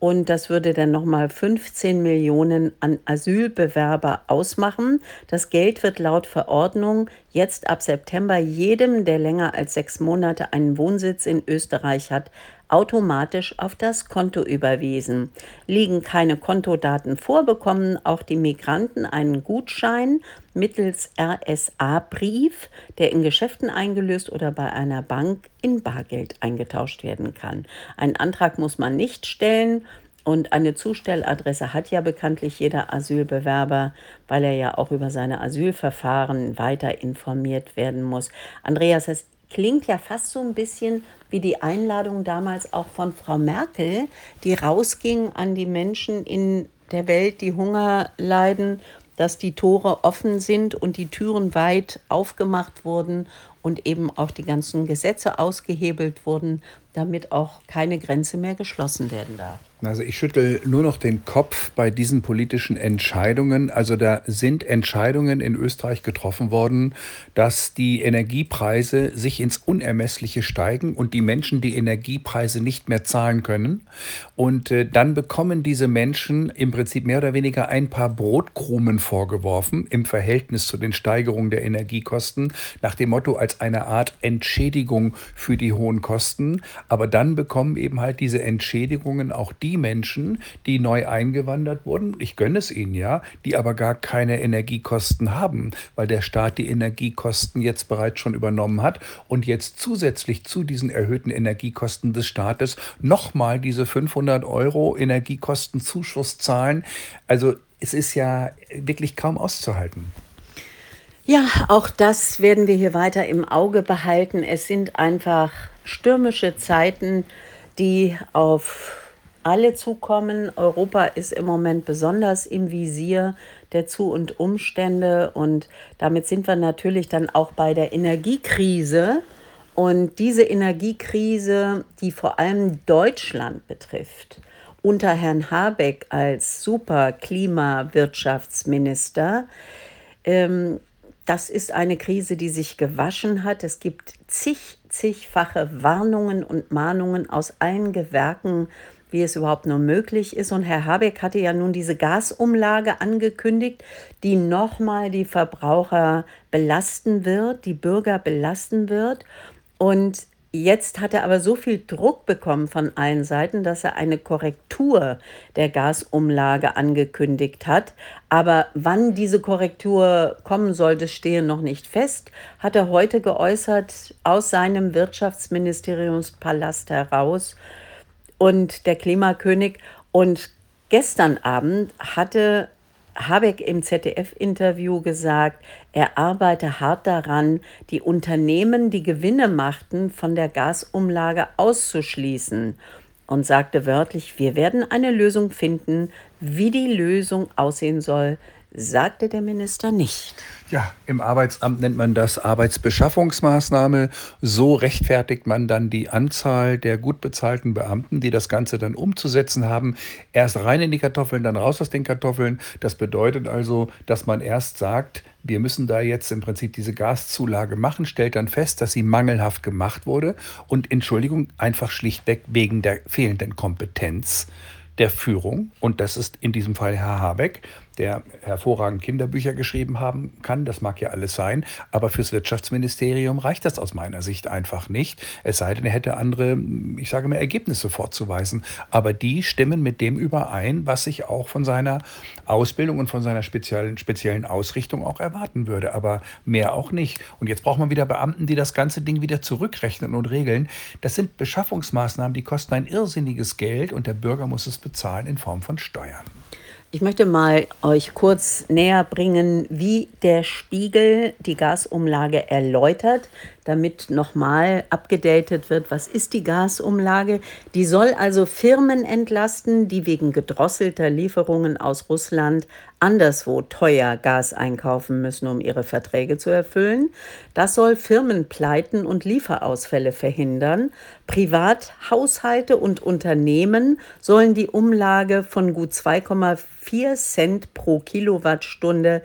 und das würde dann nochmal 15 Millionen an Asylbewerber ausmachen. Das Geld wird laut Verordnung jetzt ab September jedem, der länger als 6 Monate einen Wohnsitz in Österreich hat, automatisch auf das Konto überwiesen. Liegen keine Kontodaten vor, bekommen auch die Migranten einen Gutschein mittels RSA-Brief, der in Geschäften eingelöst oder bei einer Bank in Bargeld eingetauscht werden kann. Einen Antrag muss man nicht stellen und eine Zustelladresse hat ja bekanntlich jeder Asylbewerber, weil er ja auch über seine Asylverfahren weiter informiert werden muss. Andreas, das klingt ja fast so ein bisschen wie die Einladung damals auch von Frau Merkel, die rausging an die Menschen in der Welt, die Hunger leiden, dass die Tore offen sind und die Türen weit aufgemacht wurden und eben auch die ganzen Gesetze ausgehebelt wurden, damit auch keine Grenze mehr geschlossen werden darf. Also ich schüttel nur noch den Kopf bei diesen politischen Entscheidungen. Also da sind Entscheidungen in Österreich getroffen worden, dass die Energiepreise sich ins Unermessliche steigen und die Menschen die Energiepreise nicht mehr zahlen können. Und dann bekommen diese Menschen im Prinzip mehr oder weniger ein paar Brotkrumen vorgeworfen im Verhältnis zu den Steigerungen der Energiekosten, nach dem Motto als eine Art Entschädigung für die hohen Kosten. Aber dann bekommen eben halt diese Entschädigungen auch die Menschen, die neu eingewandert wurden, ich gönne es ihnen ja, die aber gar keine Energiekosten haben, weil der Staat die Energiekosten jetzt bereits schon übernommen hat und jetzt zusätzlich zu diesen erhöhten Energiekosten des Staates nochmal diese 500 € Energiekostenzuschuss zahlen. Also es ist ja wirklich kaum auszuhalten. Ja, auch das werden wir hier weiter im Auge behalten. Es sind einfach stürmische Zeiten, die auf alle zukommen. Europa ist im Moment besonders im Visier der Zu- und Umstände und damit sind wir natürlich dann auch bei der Energiekrise. Und diese Energiekrise, die vor allem Deutschland betrifft, unter Herrn Habeck als Super-Klimawirtschaftsminister, ähm, das ist eine Krise, die sich gewaschen hat. Es gibt zigfache Warnungen und Mahnungen aus allen Gewerken, wie es überhaupt nur möglich ist. Und Herr Habeck hatte ja nun diese Gasumlage angekündigt, die nochmal die Verbraucher belasten wird, die Bürger belasten wird. Und jetzt hat er aber so viel Druck bekommen von allen Seiten, dass er eine Korrektur der Gasumlage angekündigt hat. Aber wann diese Korrektur kommen soll, das stehe noch nicht fest, hat er heute geäußert aus seinem Wirtschaftsministeriumspalast heraus und der Klimakönig. Und gestern Abend hatte Habeck im ZDF-Interview gesagt, er arbeite hart daran, die Unternehmen, die Gewinne machten, von der Gasumlage auszuschließen und sagte wörtlich, wir werden eine Lösung finden. Wie die Lösung aussehen soll, sagte der Minister nicht. Ja, im Arbeitsamt nennt man das Arbeitsbeschaffungsmaßnahme. So rechtfertigt man dann die Anzahl der gut bezahlten Beamten, die das Ganze dann umzusetzen haben. Erst rein in die Kartoffeln, dann raus aus den Kartoffeln. Das bedeutet also, dass man erst sagt, wir müssen da jetzt im Prinzip diese Gaszulage machen, stellt dann fest, dass sie mangelhaft gemacht wurde und Entschuldigung, einfach schlichtweg wegen der fehlenden Kompetenz der Führung. Und das ist in diesem Fall Herr Habeck, der hervorragend Kinderbücher geschrieben haben kann. Das mag ja alles sein. Aber fürs Wirtschaftsministerium reicht das aus meiner Sicht einfach nicht. Es sei denn, er hätte andere, ich sage mal, Ergebnisse vorzuweisen. Aber die stimmen mit dem überein, was ich auch von seiner Ausbildung und von seiner speziellen Ausrichtung auch erwarten würde. Aber mehr auch nicht. Und jetzt braucht man wieder Beamten, die das ganze Ding wieder zurückrechnen und regeln. Das sind Beschaffungsmaßnahmen, die kosten ein irrsinniges Geld und der Bürger muss es bezahlen in Form von Steuern. Ich möchte mal euch kurz näher bringen, wie der Spiegel die Gasumlage erläutert, damit nochmal abgedatet wird, was ist die Gasumlage. Die soll also Firmen entlasten, die wegen gedrosselter Lieferungen aus Russland anderswo teuer Gas einkaufen müssen, um ihre Verträge zu erfüllen. Das soll Firmenpleiten und Lieferausfälle verhindern. Privathaushalte und Unternehmen sollen die Umlage von gut 2,4 Cent pro Kilowattstunde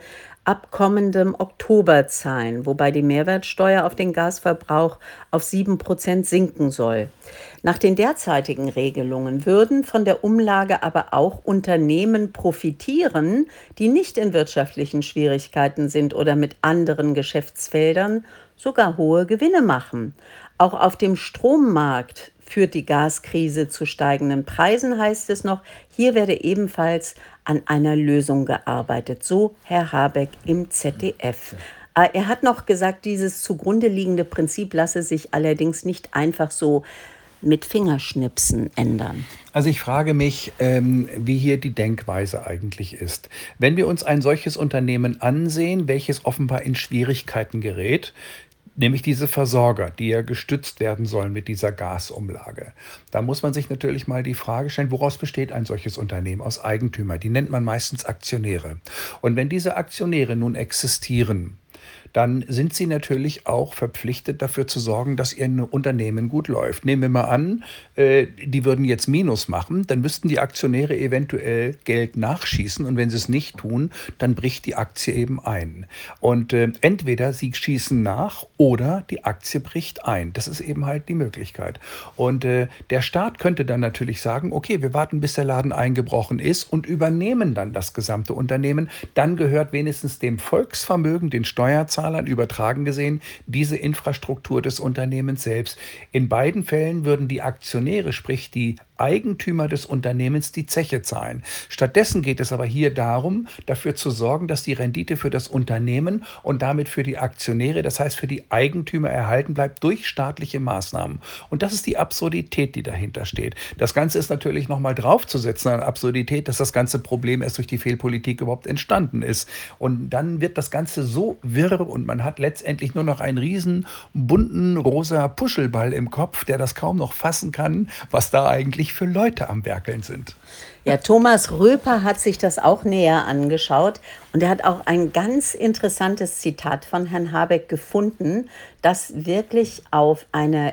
ab kommendem Oktober zahlen, wobei die Mehrwertsteuer auf den Gasverbrauch auf 7% sinken soll. Nach den derzeitigen Regelungen würden von der Umlage aber auch Unternehmen profitieren, die nicht in wirtschaftlichen Schwierigkeiten sind oder mit anderen Geschäftsfeldern sogar hohe Gewinne machen. Auch auf dem Strommarkt führt die Gaskrise zu steigenden Preisen, heißt es noch. Hier werde ebenfalls an einer Lösung gearbeitet, so Herr Habeck im ZDF. Er hat noch gesagt, dieses zugrunde liegende Prinzip lasse sich allerdings nicht einfach so mit Fingerschnipsen ändern. Also ich frage mich, wie hier die Denkweise eigentlich ist. Wenn wir uns ein solches Unternehmen ansehen, welches offenbar in Schwierigkeiten gerät, nämlich diese Versorger, die ja gestützt werden sollen mit dieser Gasumlage. Da muss man sich natürlich mal die Frage stellen, woraus besteht ein solches Unternehmen? Aus Eigentümer. Die nennt man meistens Aktionäre. Und wenn diese Aktionäre nun existieren, dann sind sie natürlich auch verpflichtet, dafür zu sorgen, dass ihr Unternehmen gut läuft. Nehmen wir mal an, die würden jetzt Minus machen, dann müssten die Aktionäre eventuell Geld nachschießen und wenn sie es nicht tun, dann bricht die Aktie eben ein. Und entweder sie schießen nach oder die Aktie bricht ein. Das ist eben halt die Möglichkeit. Und der Staat könnte dann natürlich sagen, okay, wir warten, bis der Laden eingebrochen ist und übernehmen dann das gesamte Unternehmen. Dann gehört wenigstens dem Volksvermögen, den Steuerzahlern übertragen gesehen, diese Infrastruktur des Unternehmens selbst. In beiden Fällen würden die Aktionäre, sprich die Eigentümer des Unternehmens, die Zeche zahlen. Stattdessen geht es aber hier darum, dafür zu sorgen, dass die Rendite für das Unternehmen und damit für die Aktionäre, das heißt für die Eigentümer erhalten bleibt durch staatliche Maßnahmen. Und das ist die Absurdität, die dahinter steht. Das Ganze ist natürlich nochmal draufzusetzen an Absurdität, dass das ganze Problem erst durch die Fehlpolitik überhaupt entstanden ist. Und dann wird das Ganze so wirr und man hat letztendlich nur noch einen riesen bunten rosa Puschelball im Kopf, der das kaum noch fassen kann, was da eigentlich für Leute am Werkeln sind. Ja, Thomas Röper hat sich das auch näher angeschaut und er hat auch ein ganz interessantes Zitat von Herrn Habeck gefunden, das wirklich auf eine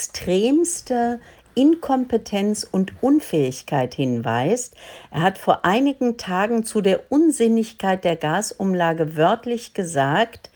extremste Inkompetenz und Unfähigkeit hinweist. Er hat vor einigen Tagen zu der Unsinnigkeit der Gasumlage wörtlich gesagt: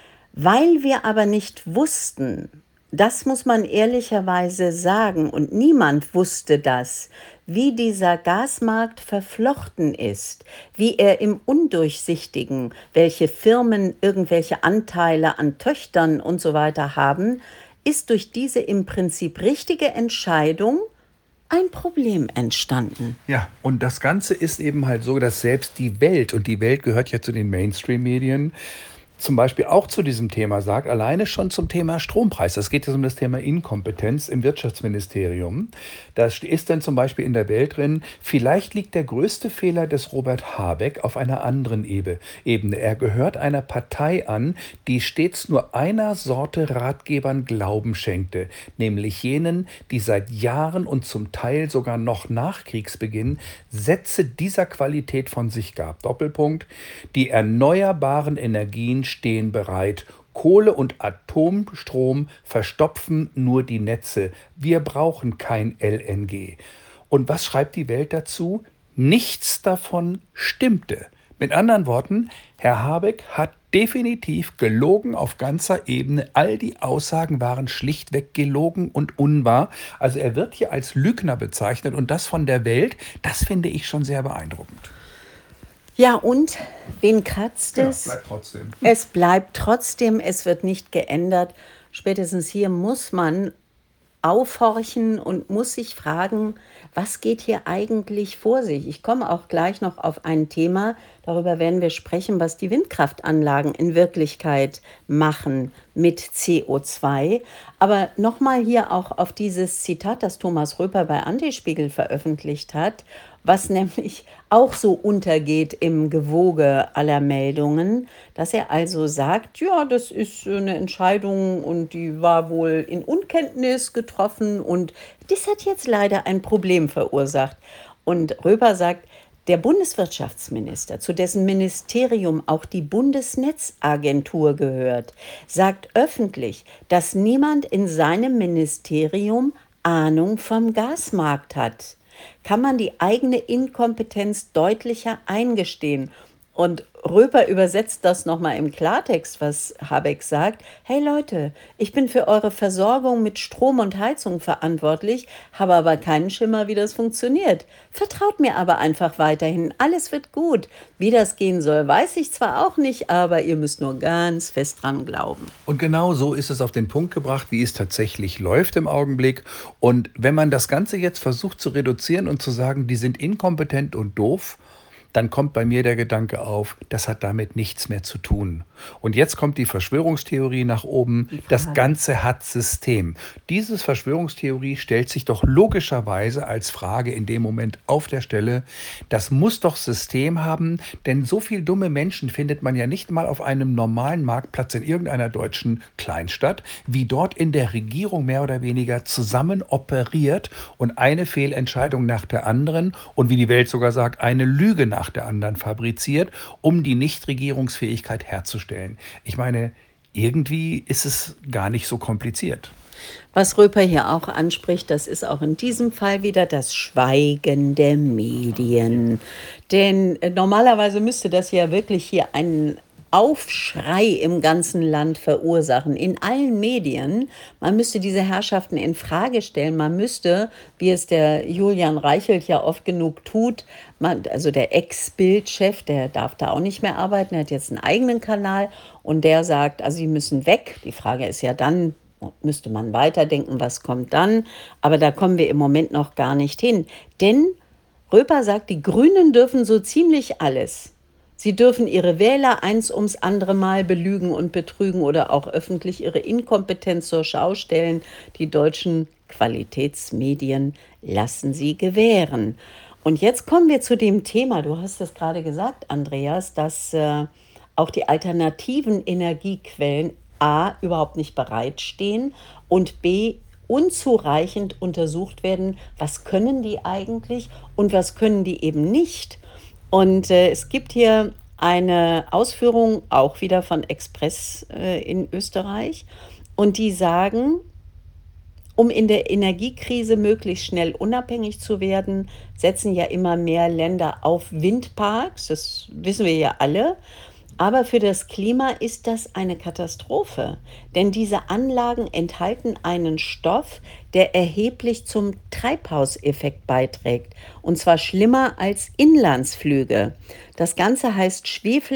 Weil wir aber nicht wussten, das muss man ehrlicherweise sagen, und niemand wusste das, wie dieser Gasmarkt verflochten ist, wie er im Undurchsichtigen, welche Firmen irgendwelche Anteile an Töchtern und so weiter haben, ist durch diese im Prinzip richtige Entscheidung ein Problem entstanden. Ja, und das Ganze ist eben halt so, dass selbst die Welt, und die Welt gehört ja zu den Mainstream-Medien, zum Beispiel auch zu diesem Thema sagt, alleine schon zum Thema Strompreis. Das geht jetzt um das Thema Inkompetenz im Wirtschaftsministerium. Da ist dann zum Beispiel in der Welt drin, vielleicht liegt der größte Fehler des Robert Habeck auf einer anderen Ebene. Er gehört einer Partei an, die stets nur einer Sorte Ratgebern Glauben schenkte, nämlich jenen, die seit Jahren und zum Teil sogar noch nach Kriegsbeginn Sätze dieser Qualität von sich gab. Doppelpunkt, die erneuerbaren Energien stehen bereit. Kohle und Atomstrom verstopfen nur die Netze. Wir brauchen kein LNG. Und was schreibt die Welt dazu? Nichts davon stimmte. Mit anderen Worten, Herr Habeck hat definitiv gelogen auf ganzer Ebene. All die Aussagen waren schlichtweg gelogen und unwahr. Also er wird hier als Lügner bezeichnet und das von der Welt. Das finde ich schon sehr beeindruckend. Ja, und wen kratzt Ja, es? bleibt trotzdem. Es bleibt trotzdem, es wird nicht geändert. Spätestens hier muss man aufhorchen und muss sich fragen, was geht hier eigentlich vor sich? Ich komme auch gleich noch auf ein Thema, darüber werden wir sprechen, was die Windkraftanlagen in Wirklichkeit machen mit CO2. Aber nochmal hier auch auf dieses Zitat, das Thomas Röper bei Antispiegel veröffentlicht hat, was nämlich auch so untergeht im Gewoge aller Meldungen, dass er also sagt, ja, das ist eine Entscheidung und die war wohl in Unkenntnis getroffen und das hat jetzt leider ein Problem verursacht. Und Röper sagt, der Bundeswirtschaftsminister, zu dessen Ministerium auch die Bundesnetzagentur gehört, sagt öffentlich, dass niemand in seinem Ministerium Ahnung vom Gasmarkt hat. Kann man die eigene Inkompetenz deutlicher eingestehen? Und Röper übersetzt das nochmal im Klartext, was Habeck sagt. Hey Leute, ich bin für eure Versorgung mit Strom und Heizung verantwortlich, habe aber keinen Schimmer, wie das funktioniert. Vertraut mir aber einfach weiterhin, alles wird gut. Wie das gehen soll, weiß ich zwar auch nicht, aber ihr müsst nur ganz fest dran glauben. Und genau so ist es auf den Punkt gebracht, wie es tatsächlich läuft im Augenblick. Und wenn man das Ganze jetzt versucht zu reduzieren und zu sagen, die sind inkompetent und doof, dann kommt bei mir der Gedanke auf, das hat damit nichts mehr zu tun. Und jetzt kommt die Verschwörungstheorie nach oben, Die das Frage. Ganze hat System. Diese Verschwörungstheorie stellt sich doch logischerweise als Frage in dem Moment auf der Stelle, das muss doch System haben, denn so viel dumme Menschen findet man ja nicht mal auf einem normalen Marktplatz in irgendeiner deutschen Kleinstadt, wie dort in der Regierung mehr oder weniger zusammen operiert und eine Fehlentscheidung nach der anderen und wie die Welt sogar sagt, eine Lüge nach der anderen fabriziert, um die Nichtregierungsfähigkeit herzustellen. Ich meine, irgendwie ist es gar nicht so kompliziert. Was Röper hier auch anspricht, das ist auch in diesem Fall wieder das Schweigen der Medien. Denn normalerweise müsste das ja wirklich hier einen Aufschrei im ganzen Land verursachen, in allen Medien. Man müsste diese Herrschaften in Frage stellen. Man müsste, wie es der Julian Reichelt ja oft genug tut, also der Ex-Bild-Chef, der darf da auch nicht mehr arbeiten, er hat jetzt einen eigenen Kanal und der sagt, also sie müssen weg. Die Frage ist ja dann, müsste man weiterdenken, was kommt dann? Aber da kommen wir im Moment noch gar nicht hin. Denn Röper sagt, die Grünen dürfen so ziemlich alles. Sie dürfen ihre Wähler eins ums andere Mal belügen und betrügen oder auch öffentlich ihre Inkompetenz zur Schau stellen. Die deutschen Qualitätsmedien lassen sie gewähren. Und jetzt kommen wir zu dem Thema, du hast es gerade gesagt, Andreas, dass auch die alternativen Energiequellen A überhaupt nicht bereitstehen und B unzureichend untersucht werden, was können die eigentlich und was können die eben nicht. Und es gibt hier eine Ausführung auch wieder von Express in Österreich und die sagen, um in der Energiekrise möglichst schnell unabhängig zu werden, setzen ja immer mehr Länder auf Windparks, das wissen wir ja alle. Aber für das Klima ist das eine Katastrophe, denn diese Anlagen enthalten einen Stoff, der erheblich zum Treibhauseffekt beiträgt, und zwar schlimmer als Inlandsflüge. Das Ganze heißt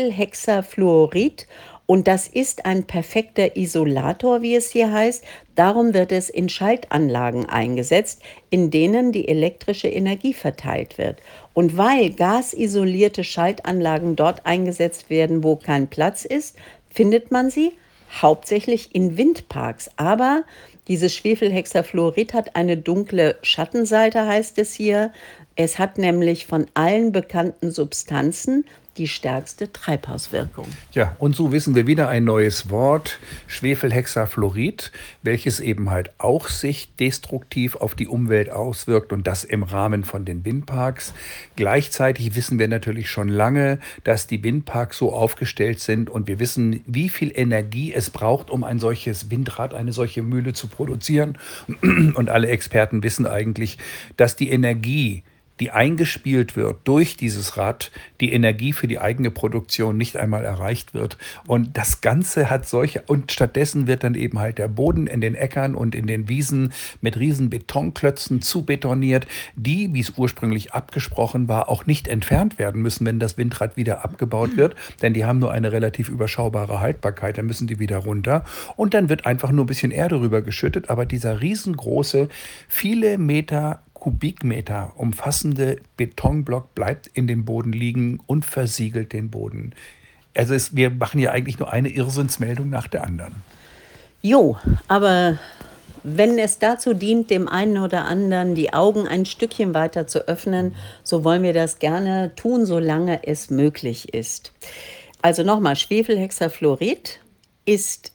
Schwefelhexafluorid und das ist ein perfekter Isolator, wie es hier heißt. Darum wird es in Schaltanlagen eingesetzt, in denen die elektrische Energie verteilt wird. Und weil gasisolierte Schaltanlagen dort eingesetzt werden, wo kein Platz ist, findet man sie hauptsächlich in Windparks. Aber dieses Schwefelhexafluorid hat eine dunkle Schattenseite, heißt es hier. Es hat nämlich von allen bekannten Substanzen die stärkste Treibhauswirkung. Ja, und so wissen wir wieder ein neues Wort, Schwefelhexafluorid, welches eben halt auch sich destruktiv auf die Umwelt auswirkt und das im Rahmen von den Windparks. Gleichzeitig wissen wir natürlich schon lange, dass die Windparks so aufgestellt sind und wir wissen, wie viel Energie es braucht, um ein solches Windrad, eine solche Mühle zu produzieren. Und alle Experten wissen eigentlich, dass die Energie, die eingespielt wird durch dieses Rad, die Energie für die eigene Produktion nicht einmal erreicht wird. Und das Ganze hat solche, und stattdessen wird dann eben halt der Boden in den Äckern und in den Wiesen mit riesen Betonklötzen zubetoniert, die, wie es ursprünglich abgesprochen war, auch nicht entfernt werden müssen, wenn das Windrad wieder abgebaut wird, denn die haben nur eine relativ überschaubare Haltbarkeit, dann müssen die wieder runter. Und dann wird einfach nur ein bisschen Erde rüber geschüttet, aber dieser riesengroße, viele Meter Kubikmeter umfassende Betonblock bleibt in dem Boden liegen und versiegelt den Boden. Also wir machen ja eigentlich nur eine Irrsinnsmeldung nach der anderen. Jo, aber wenn es dazu dient, dem einen oder anderen die Augen ein Stückchen weiter zu öffnen, so wollen wir das gerne tun, solange es möglich ist. Also nochmal, Schwefelhexafluorid ist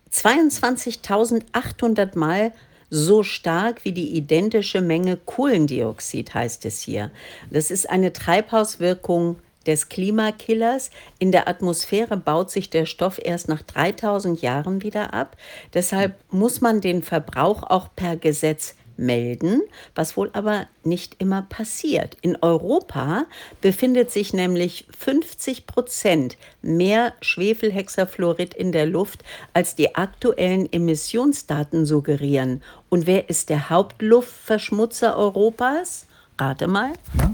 22.800 Mal so stark wie die identische Menge Kohlendioxid, heißt es hier. Das ist eine Treibhauswirkung des Klimakillers. In der Atmosphäre baut sich der Stoff erst nach 3000 Jahren wieder ab. Deshalb muss man den Verbrauch auch per Gesetz melden, was wohl aber nicht immer passiert. In Europa befindet sich nämlich 50% mehr Schwefelhexafluorid in der Luft, als die aktuellen Emissionsdaten suggerieren. Und wer ist der Hauptluftverschmutzer Europas? Rate mal. Ja,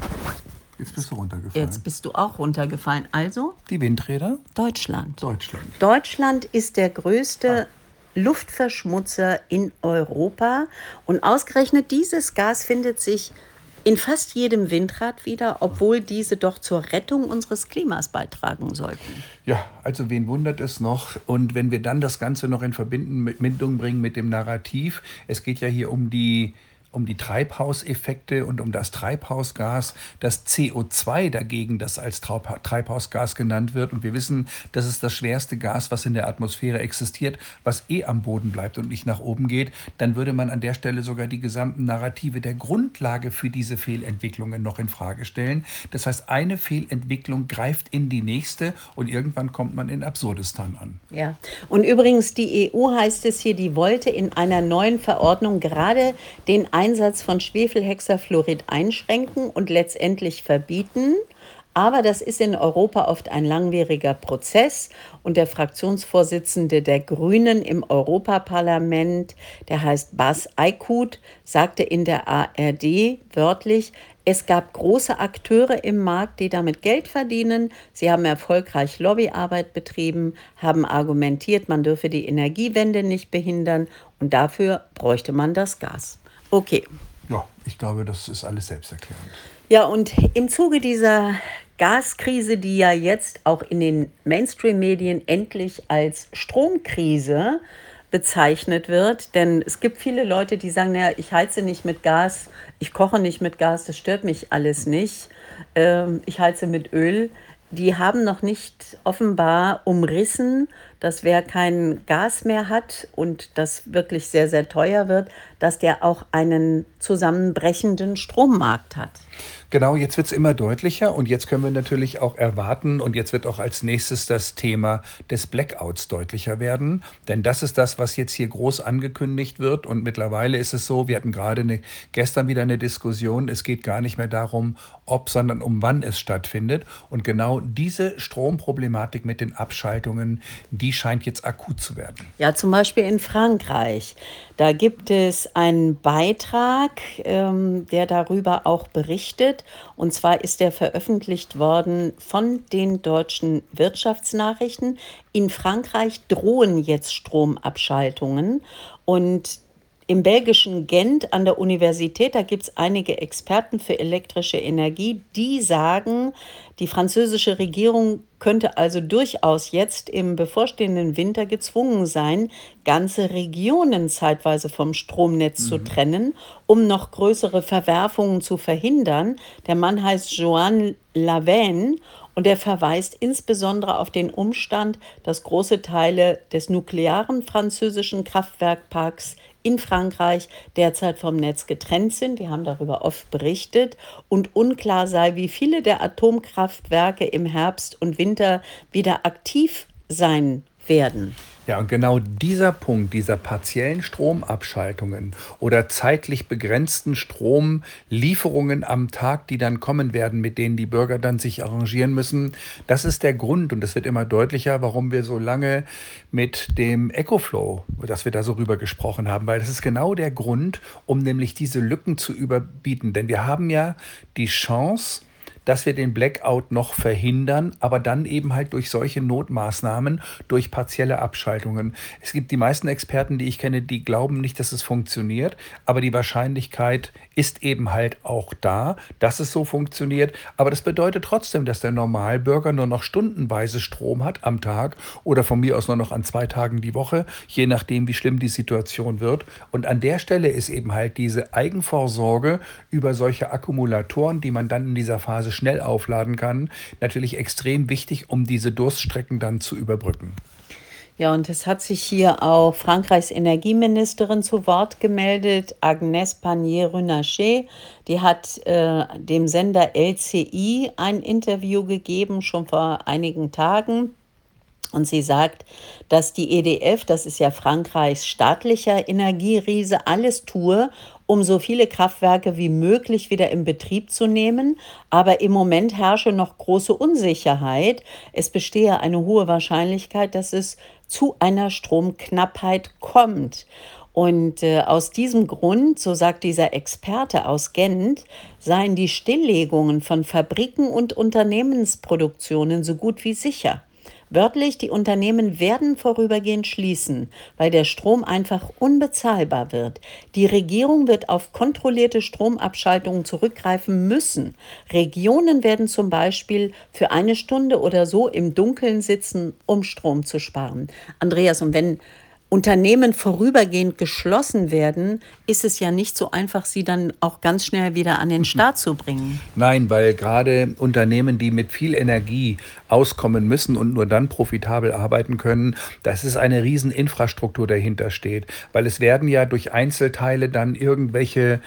jetzt bist du runtergefallen. Jetzt bist du auch runtergefallen. Also Die Windräder? Deutschland. Deutschland. Deutschland ist der größte Luftverschmutzer in Europa. Und ausgerechnet dieses Gas findet sich in fast jedem Windrad wieder, obwohl diese doch zur Rettung unseres Klimas beitragen sollten. Ja, also wen wundert es noch? Und wenn wir dann das Ganze noch in Verbindung bringen mit dem Narrativ, es geht ja hier um die Treibhauseffekte und um das Treibhausgas, das CO2 dagegen, das als Treibhausgas genannt wird. Und wir wissen, das ist das schwerste Gas, was in der Atmosphäre existiert, was am Boden bleibt und nicht nach oben geht. Dann würde man an der Stelle sogar die gesamten Narrative der Grundlage für diese Fehlentwicklungen noch in Frage stellen. Das heißt, eine Fehlentwicklung greift in die nächste und irgendwann kommt man in Absurdistan an. Ja, und übrigens, die EU, heißt es hier, die wollte in einer neuen Verordnung gerade den Einsatz von Schwefelhexafluorid einschränken und letztendlich verbieten. Aber das ist in Europa oft ein langwieriger Prozess. Und der Fraktionsvorsitzende der Grünen im Europaparlament, der heißt Bas Eickhout, sagte in der ARD wörtlich, es gab große Akteure im Markt, die damit Geld verdienen. Sie haben erfolgreich Lobbyarbeit betrieben, haben argumentiert, man dürfe die Energiewende nicht behindern und dafür bräuchte man das Gas. Okay. Ja, ich glaube, das ist alles selbsterklärend. Ja, und im Zuge dieser Gaskrise, die ja jetzt auch in den Mainstream-Medien endlich als Stromkrise bezeichnet wird, denn es gibt viele Leute, die sagen, naja, ich heize nicht mit Gas, ich koche nicht mit Gas, das stört mich alles nicht, ich heize mit Öl. Die haben noch nicht offenbar umrissen, dass wer kein Gas mehr hat und das wirklich sehr, sehr teuer wird, dass der auch einen zusammenbrechenden Strommarkt hat. Genau, jetzt wird es immer deutlicher und jetzt können wir natürlich auch erwarten und jetzt wird auch als nächstes das Thema des Blackouts deutlicher werden, denn das ist das, was jetzt hier groß angekündigt wird und mittlerweile ist es so, wir hatten gerade gestern wieder eine Diskussion, es geht gar nicht mehr darum, ob, sondern um wann es stattfindet und genau diese Stromproblematik mit den Abschaltungen, die scheint jetzt akut zu werden. Ja, zum Beispiel in Frankreich. Da gibt es einen Beitrag, der darüber auch berichtet. Und zwar ist der veröffentlicht worden von den deutschen Wirtschaftsnachrichten. In Frankreich drohen jetzt Stromabschaltungen. Und im belgischen Gent an der Universität, da gibt es einige Experten für elektrische Energie, die sagen, die französische Regierung könnte also durchaus jetzt im bevorstehenden Winter gezwungen sein, ganze Regionen zeitweise vom Stromnetz zu trennen, um noch größere Verwerfungen zu verhindern. Der Mann heißt Joan Lavenne und er verweist insbesondere auf den Umstand, dass große Teile des nuklearen französischen Kraftwerkparks in Frankreich derzeit vom Netz getrennt sind. Die haben darüber oft berichtet und unklar sei, wie viele der Atomkraftwerke im Herbst und Winter wieder aktiv sein werden. Ja, und genau dieser Punkt, dieser partiellen Stromabschaltungen oder zeitlich begrenzten Stromlieferungen am Tag, die dann kommen werden, mit denen die Bürger dann sich arrangieren müssen, das ist der Grund und es wird immer deutlicher, warum wir so lange mit dem EcoFlow, dass wir da so rüber gesprochen haben, weil das ist genau der Grund, um nämlich diese Lücken zu überbieten. Denn wir haben ja die Chance, dass wir den Blackout noch verhindern, aber dann eben halt durch solche Notmaßnahmen, durch partielle Abschaltungen. Es gibt die meisten Experten, die ich kenne, die glauben nicht, dass es funktioniert, aber die Wahrscheinlichkeit ist eben halt auch da, dass es so funktioniert. Aber das bedeutet trotzdem, dass der Normalbürger nur noch stundenweise Strom hat am Tag oder von mir aus nur noch an 2 Tagen die Woche, je nachdem, wie schlimm die Situation wird. Und an der Stelle ist eben halt diese Eigenvorsorge über solche Akkumulatoren, die man dann in dieser Phase schnell aufladen kann, natürlich extrem wichtig, um diese Durststrecken dann zu überbrücken. Ja, und es hat sich hier auch Frankreichs Energieministerin zu Wort gemeldet, Agnès Pannier-Runacher. Die hat dem Sender LCI ein Interview gegeben, schon vor einigen Tagen. Und sie sagt, dass die EDF, das ist ja Frankreichs staatlicher Energieriese, alles tue, um so viele Kraftwerke wie möglich wieder in Betrieb zu nehmen. Aber im Moment herrsche noch große Unsicherheit. Es bestehe eine hohe Wahrscheinlichkeit, dass es zu einer Stromknappheit kommt. Und aus diesem Grund, so sagt dieser Experte aus Gent, seien die Stilllegungen von Fabriken und Unternehmensproduktionen so gut wie sicher. Wörtlich, die Unternehmen werden vorübergehend schließen, weil der Strom einfach unbezahlbar wird. Die Regierung wird auf kontrollierte Stromabschaltungen zurückgreifen müssen. Regionen werden zum Beispiel für eine Stunde oder so im Dunkeln sitzen, um Strom zu sparen. Andreas, und wenn Unternehmen vorübergehend geschlossen werden, ist es ja nicht so einfach, sie dann auch ganz schnell wieder an den Start zu bringen. Nein, weil gerade Unternehmen, die mit viel Energie auskommen müssen und nur dann profitabel arbeiten können, das ist eine riesen Infrastruktur dahinter steht. Weil es werden ja durch Einzelteile dann irgendwelche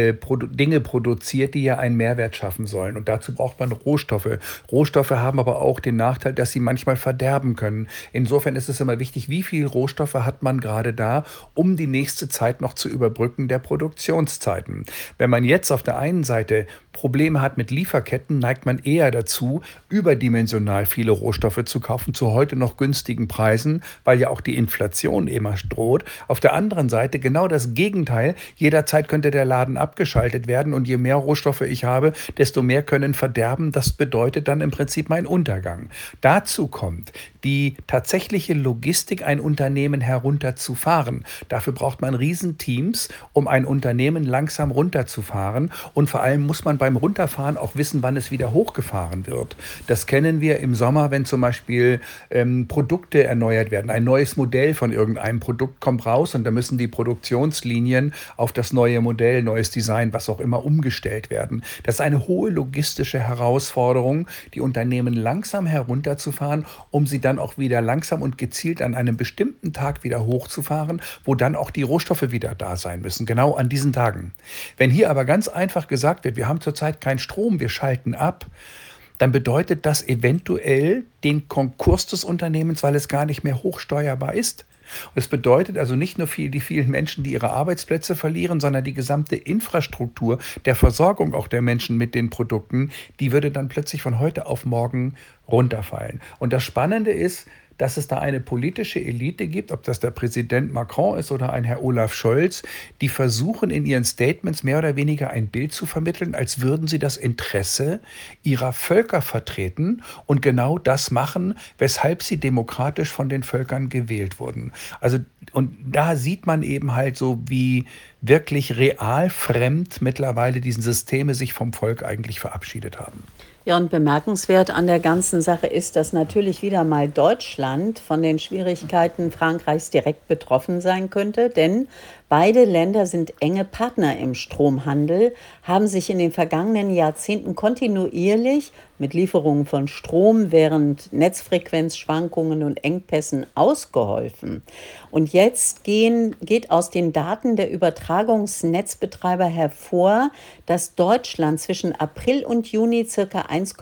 Dinge produziert, die ja einen Mehrwert schaffen sollen. Und dazu braucht man Rohstoffe. Rohstoffe haben aber auch den Nachteil, dass sie manchmal verderben können. Insofern ist es immer wichtig, wie viel Rohstoffe hat man gerade da, um die nächste Zeit noch zu überbrücken der Produktionszeiten. Wenn man jetzt auf der einen Seite Probleme hat mit Lieferketten, neigt man eher dazu, überdimensional viele Rohstoffe zu kaufen, zu heute noch günstigen Preisen, weil ja auch die Inflation immer droht. Auf der anderen Seite genau das Gegenteil. Jederzeit könnte der Laden abgeschaltet werden und je mehr Rohstoffe ich habe, desto mehr können verderben. Das bedeutet dann im Prinzip mein Untergang. Dazu kommt die tatsächliche Logistik, ein Unternehmen herunterzufahren. Dafür braucht man Riesenteams, um ein Unternehmen langsam runterzufahren. Und vor allem muss man beim Runterfahren auch wissen, wann es wieder hochgefahren wird. Das kennen wir im Sommer, wenn zum Beispiel Produkte erneuert werden. Ein neues Modell von irgendeinem Produkt kommt raus und da müssen die Produktionslinien auf das neue Modell, neues Design, was auch immer, umgestellt werden. Das ist eine hohe logistische Herausforderung, die Unternehmen langsam herunterzufahren, um sie dann auch wieder langsam und gezielt an einem bestimmten Tag wieder hochzufahren, wo dann auch die Rohstoffe wieder da sein müssen, genau an diesen Tagen. Wenn hier aber ganz einfach gesagt wird, wir haben zurzeit keinen Strom, wir schalten ab, dann bedeutet das eventuell den Konkurs des Unternehmens, weil es gar nicht mehr hochsteuerbar ist. Und es bedeutet also nicht nur die vielen Menschen, die ihre Arbeitsplätze verlieren, sondern die gesamte Infrastruktur der Versorgung auch der Menschen mit den Produkten, die würde dann plötzlich von heute auf morgen runterfallen. Und das Spannende ist, dass es da eine politische Elite gibt, ob das der Präsident Macron ist oder ein Herr Olaf Scholz, die versuchen in ihren Statements mehr oder weniger ein Bild zu vermitteln, als würden sie das Interesse ihrer Völker vertreten und genau das machen, weshalb sie demokratisch von den Völkern gewählt wurden. Also, und da sieht man eben halt so, wie wirklich real fremd mittlerweile diese Systeme sich vom Volk eigentlich verabschiedet haben. Ja, und bemerkenswert an der ganzen Sache ist, dass natürlich wieder mal Deutschland von den Schwierigkeiten Frankreichs direkt betroffen sein könnte, denn beide Länder sind enge Partner im Stromhandel, haben sich in den vergangenen Jahrzehnten kontinuierlich mit Lieferungen von Strom während Netzfrequenzschwankungen und Engpässen ausgeholfen. Und jetzt geht aus den Daten der Übertragungsnetzbetreiber hervor, dass Deutschland zwischen April und Juni ca.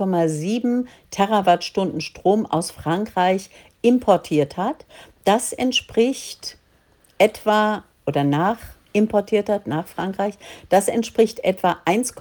1,7 Terawattstunden Strom aus Frankreich importiert hat. Das entspricht etwa oder importiert hat nach Frankreich. Das entspricht etwa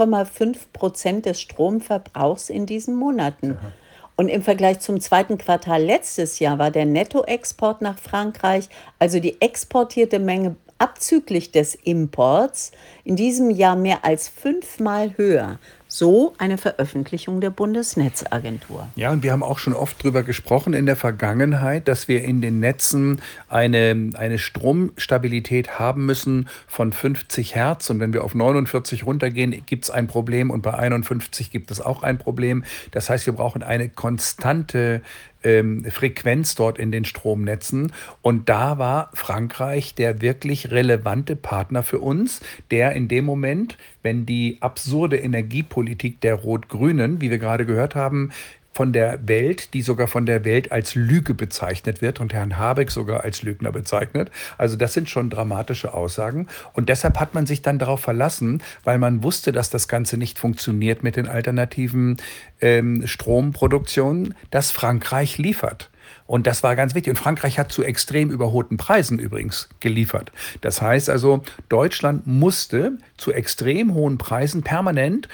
1,5% des Stromverbrauchs in diesen Monaten. Und im Vergleich zum zweiten Quartal letztes Jahr war der Nettoexport nach Frankreich, also die exportierte Menge abzüglich des Imports, in diesem Jahr mehr als 5-mal höher. So eine Veröffentlichung der Bundesnetzagentur. Ja, und wir haben auch schon oft drüber gesprochen in der Vergangenheit, dass wir in den Netzen eine Stromstabilität haben müssen von 50 Hertz. Und wenn wir auf 49 runtergehen, gibt es ein Problem und bei 51 gibt es auch ein Problem. Das heißt, wir brauchen eine konstante Frequenz dort in den Stromnetzen. Und da war Frankreich der wirklich relevante Partner für uns, der in dem Moment, wenn die absurde Energiepolitik der Rot-Grünen, wie wir gerade gehört haben, von der Welt, die sogar von der Welt als Lüge bezeichnet wird und Herrn Habeck sogar als Lügner bezeichnet. Also das sind schon dramatische Aussagen. Und deshalb hat man sich dann darauf verlassen, weil man wusste, dass das Ganze nicht funktioniert mit den alternativen Stromproduktionen, dass Frankreich liefert. Und das war ganz wichtig. Und Frankreich hat zu extrem überholten Preisen übrigens geliefert. Das heißt also, Deutschland musste zu extrem hohen Preisen permanent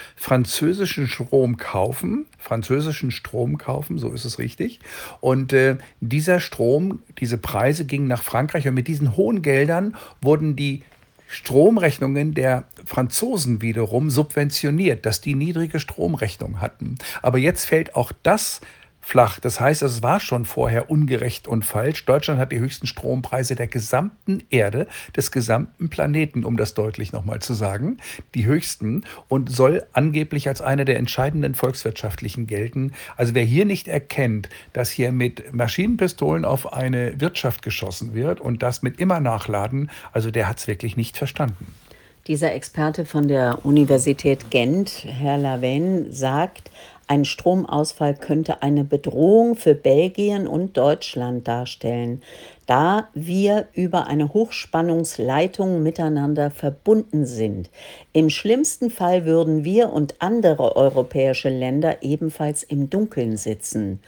französischen Strom kaufen, so ist es richtig. Und dieser Strom, diese Preise gingen nach Frankreich und mit diesen hohen Geldern wurden die Stromrechnungen der Franzosen wiederum subventioniert, dass die niedrige Stromrechnung hatten. Aber jetzt fällt auch das flach. Das heißt, es war schon vorher ungerecht und falsch. Deutschland hat die höchsten Strompreise der gesamten Erde, des gesamten Planeten, um das deutlich nochmal zu sagen, die höchsten und soll angeblich als eine der entscheidenden volkswirtschaftlichen gelten. Also wer hier nicht erkennt, dass hier mit Maschinenpistolen auf eine Wirtschaft geschossen wird und das mit immer Nachladen, also der hat es wirklich nicht verstanden. Dieser Experte von der Universität Gent, Herr Lavenne, sagt, ein Stromausfall könnte eine Bedrohung für Belgien und Deutschland darstellen, da wir über eine Hochspannungsleitung miteinander verbunden sind. Im schlimmsten Fall würden wir und andere europäische Länder ebenfalls im Dunkeln sitzen.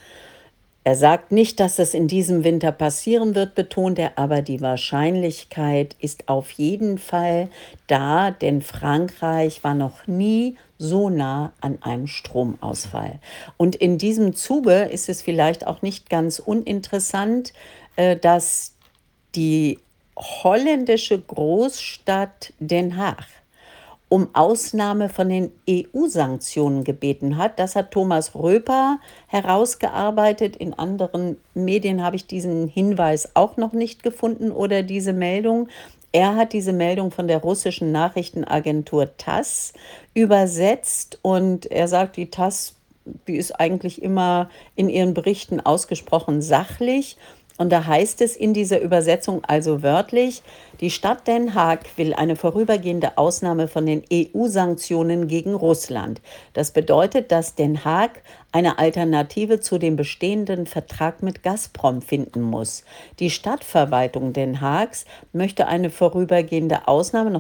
Er sagt nicht, dass es in diesem Winter passieren wird, betont er, aber die Wahrscheinlichkeit ist auf jeden Fall da, denn Frankreich war noch nie so nah an einem Stromausfall. Und in diesem Zuge ist es vielleicht auch nicht ganz uninteressant, dass die holländische Großstadt Den Haag um Ausnahme von den EU-Sanktionen gebeten hat. Das hat Thomas Röper herausgearbeitet. In anderen Medien habe ich diesen Hinweis auch noch nicht gefunden oder diese Meldung. Er hat diese Meldung von der russischen Nachrichtenagentur TASS übersetzt und er sagt, die TASS, die ist eigentlich immer in ihren Berichten ausgesprochen sachlich. Und da heißt es in dieser Übersetzung also wörtlich, die Stadt Den Haag will eine vorübergehende Ausnahme von den EU-Sanktionen gegen Russland. Das bedeutet, dass Den Haag eine Alternative zu dem bestehenden Vertrag mit Gazprom finden muss. Die Stadtverwaltung Den Haags möchte eine vorübergehende Ausnahme,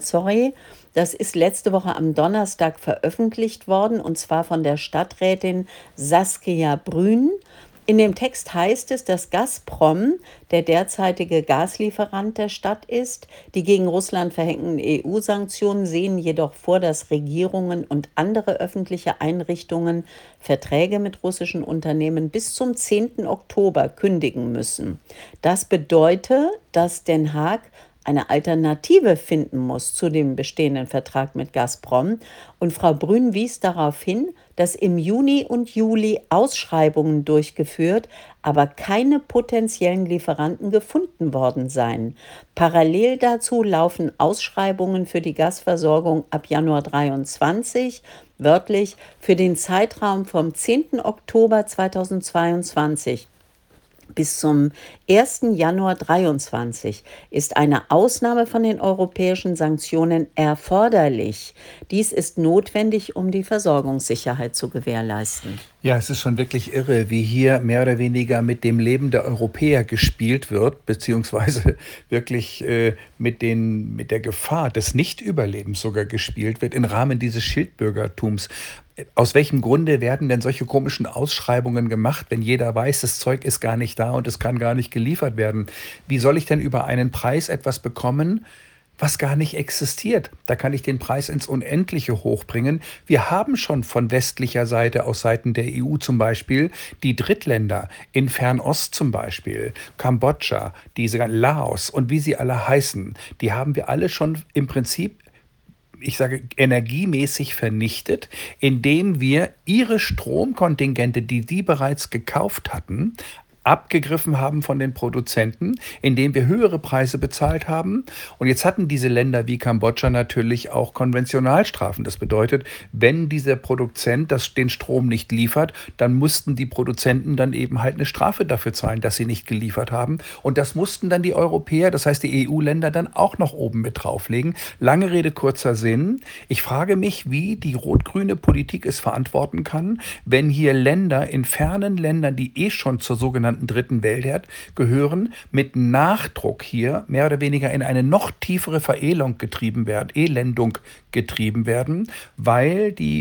das ist letzte Woche am Donnerstag veröffentlicht worden, und zwar von der Stadträtin Saskia Brün. In dem Text heißt es, dass Gazprom der derzeitige Gaslieferant der Stadt ist. Die gegen Russland verhängten EU-Sanktionen sehen jedoch vor, dass Regierungen und andere öffentliche Einrichtungen Verträge mit russischen Unternehmen bis zum 10. Oktober kündigen müssen. Das bedeutet, dass Den Haag eine Alternative finden muss zu dem bestehenden Vertrag mit Gazprom. Und Frau Brün wies darauf hin, dass im Juni und Juli Ausschreibungen durchgeführt, aber keine potenziellen Lieferanten gefunden worden seien. Parallel dazu laufen Ausschreibungen für die Gasversorgung ab Januar 23, wörtlich für den Zeitraum vom 10. Oktober 2022 bis zum 1. Januar 23 ist eine Ausnahme von den europäischen Sanktionen erforderlich. Dies ist notwendig, um die Versorgungssicherheit zu gewährleisten. Ja, es ist schon wirklich irre, wie hier mehr oder weniger mit dem Leben der Europäer gespielt wird, beziehungsweise wirklich mit der Gefahr des Nichtüberlebens sogar gespielt wird im Rahmen dieses Schildbürgertums. Aus welchem Grunde werden denn solche komischen Ausschreibungen gemacht, wenn jeder weiß, das Zeug ist gar nicht da und es kann gar nicht geliefert werden? Wie soll ich denn über einen Preis etwas bekommen, was gar nicht existiert? Da kann ich den Preis ins Unendliche hochbringen. Wir haben schon von westlicher Seite, aus Seiten der EU zum Beispiel, die Drittländer in Fernost zum Beispiel, Kambodscha, diese Laos und wie sie alle heißen, die haben wir alle schon im Prinzip, ich sage, energiemäßig vernichtet, indem wir ihre Stromkontingente, die sie bereits gekauft hatten, abgegriffen haben von den Produzenten, indem wir höhere Preise bezahlt haben. Und jetzt hatten diese Länder wie Kambodscha natürlich auch Konventionalstrafen. Das bedeutet, wenn dieser Produzent den Strom nicht liefert, dann mussten die Produzenten dann eben halt eine Strafe dafür zahlen, dass sie nicht geliefert haben. Und das mussten dann die Europäer, das heißt die EU-Länder, dann auch noch oben mit drauflegen. Lange Rede, kurzer Sinn. Ich frage mich, wie die rot-grüne Politik es verantworten kann, wenn hier Länder in fernen Ländern, die schon zur sogenannten dritten Welt gehören, mit Nachdruck hier mehr oder weniger in eine noch tiefere Elendung getrieben werden, weil die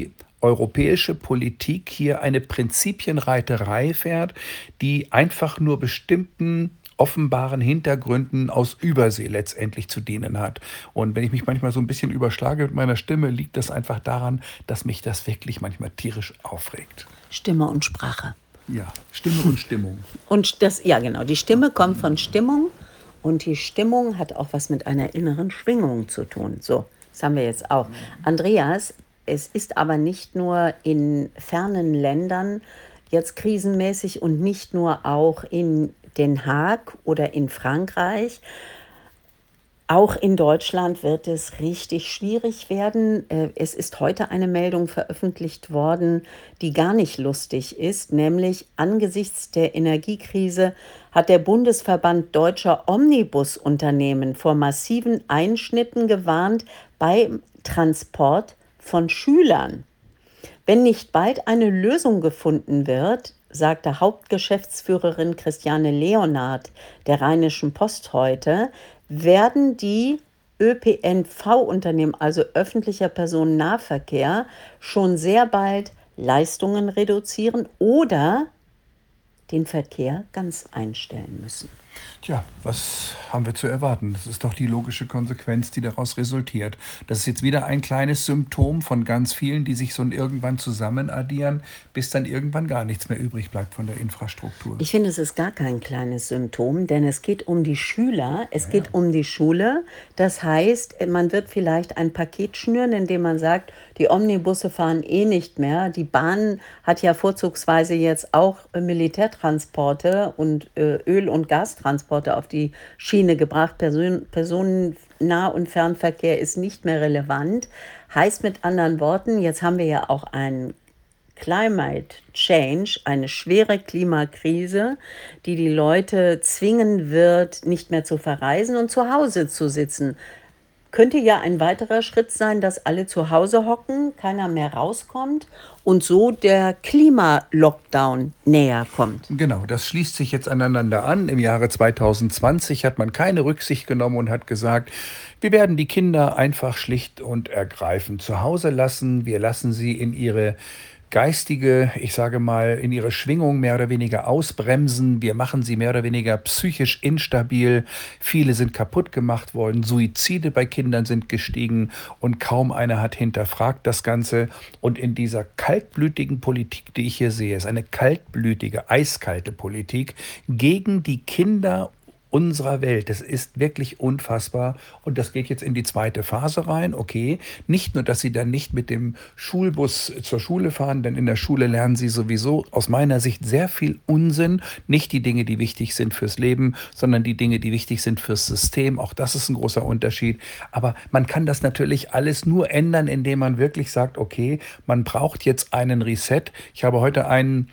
europäische Politik hier eine Prinzipienreiterei fährt, die einfach nur bestimmten offenbaren Hintergründen aus Übersee letztendlich zu dienen hat. Und wenn ich mich manchmal so ein bisschen überschlage mit meiner Stimme, liegt das einfach daran, dass mich das wirklich manchmal tierisch aufregt. Stimme und Sprache. Ja, Stimme und Stimmung. Und das, ja genau, die Stimme kommt von Stimmung und die Stimmung hat auch was mit einer inneren Schwingung zu tun. So, das haben wir jetzt auch. Andreas, es ist aber nicht nur in fernen Ländern jetzt krisenmäßig und nicht nur auch in Den Haag oder in Frankreich. Auch in Deutschland wird es richtig schwierig werden. Es ist heute eine Meldung veröffentlicht worden, die gar nicht lustig ist, nämlich angesichts der Energiekrise hat der Bundesverband Deutscher Omnibusunternehmen vor massiven Einschnitten gewarnt beim Transport von Schülern. Wenn nicht bald eine Lösung gefunden wird, sagte Hauptgeschäftsführerin Christiane Leonhardt der Rheinischen Post heute, werden die ÖPNV-Unternehmen, also öffentlicher Personennahverkehr, schon sehr bald Leistungen reduzieren oder den Verkehr ganz einstellen müssen. Tja, was haben wir zu erwarten? Das ist doch die logische Konsequenz, die daraus resultiert. Das ist jetzt wieder ein kleines Symptom von ganz vielen, die sich so irgendwann zusammen addieren, bis dann irgendwann gar nichts mehr übrig bleibt von der Infrastruktur. Ich finde, es ist gar kein kleines Symptom, denn es geht um die Schüler, es geht um die Schule. Das heißt, man wird vielleicht ein Paket schnüren, indem man sagt, die Omnibusse fahren eh nicht mehr. Die Bahn hat ja vorzugsweise jetzt auch Militärtransporte und Öl- und Gastransporte auf die Schiene gebracht. Personennah- und Fernverkehr ist nicht mehr relevant. Heißt mit anderen Worten, jetzt haben wir ja auch einen Climate Change, eine schwere Klimakrise, die die Leute zwingen wird, nicht mehr zu verreisen und zu Hause zu sitzen. Könnte ja ein weiterer Schritt sein, dass alle zu Hause hocken, keiner mehr rauskommt und so der Klima-Lockdown näher kommt. Genau, das schließt sich jetzt aneinander an. Im Jahre 2020 hat man keine Rücksicht genommen und hat gesagt, wir werden die Kinder einfach schlicht und ergreifend zu Hause lassen. Wir lassen sie in ihre geistige, ich sage mal, in ihre Schwingung mehr oder weniger ausbremsen. Wir machen sie mehr oder weniger psychisch instabil. Viele sind kaputt gemacht worden. Suizide bei Kindern sind gestiegen und kaum einer hat hinterfragt das Ganze. Und in dieser kaltblütigen Politik, die ich hier sehe, ist eine kaltblütige, eiskalte Politik gegen die Kinder unserer Welt. Das ist wirklich unfassbar. Und das geht jetzt in die zweite Phase rein. Okay, nicht nur, dass sie dann nicht mit dem Schulbus zur Schule fahren, denn in der Schule lernen sie sowieso aus meiner Sicht sehr viel Unsinn. Nicht die Dinge, die wichtig sind fürs Leben, sondern die Dinge, die wichtig sind fürs System. Auch das ist ein großer Unterschied. Aber man kann das natürlich alles nur ändern, indem man wirklich sagt, okay, man braucht jetzt einen Reset. Ich habe heute einen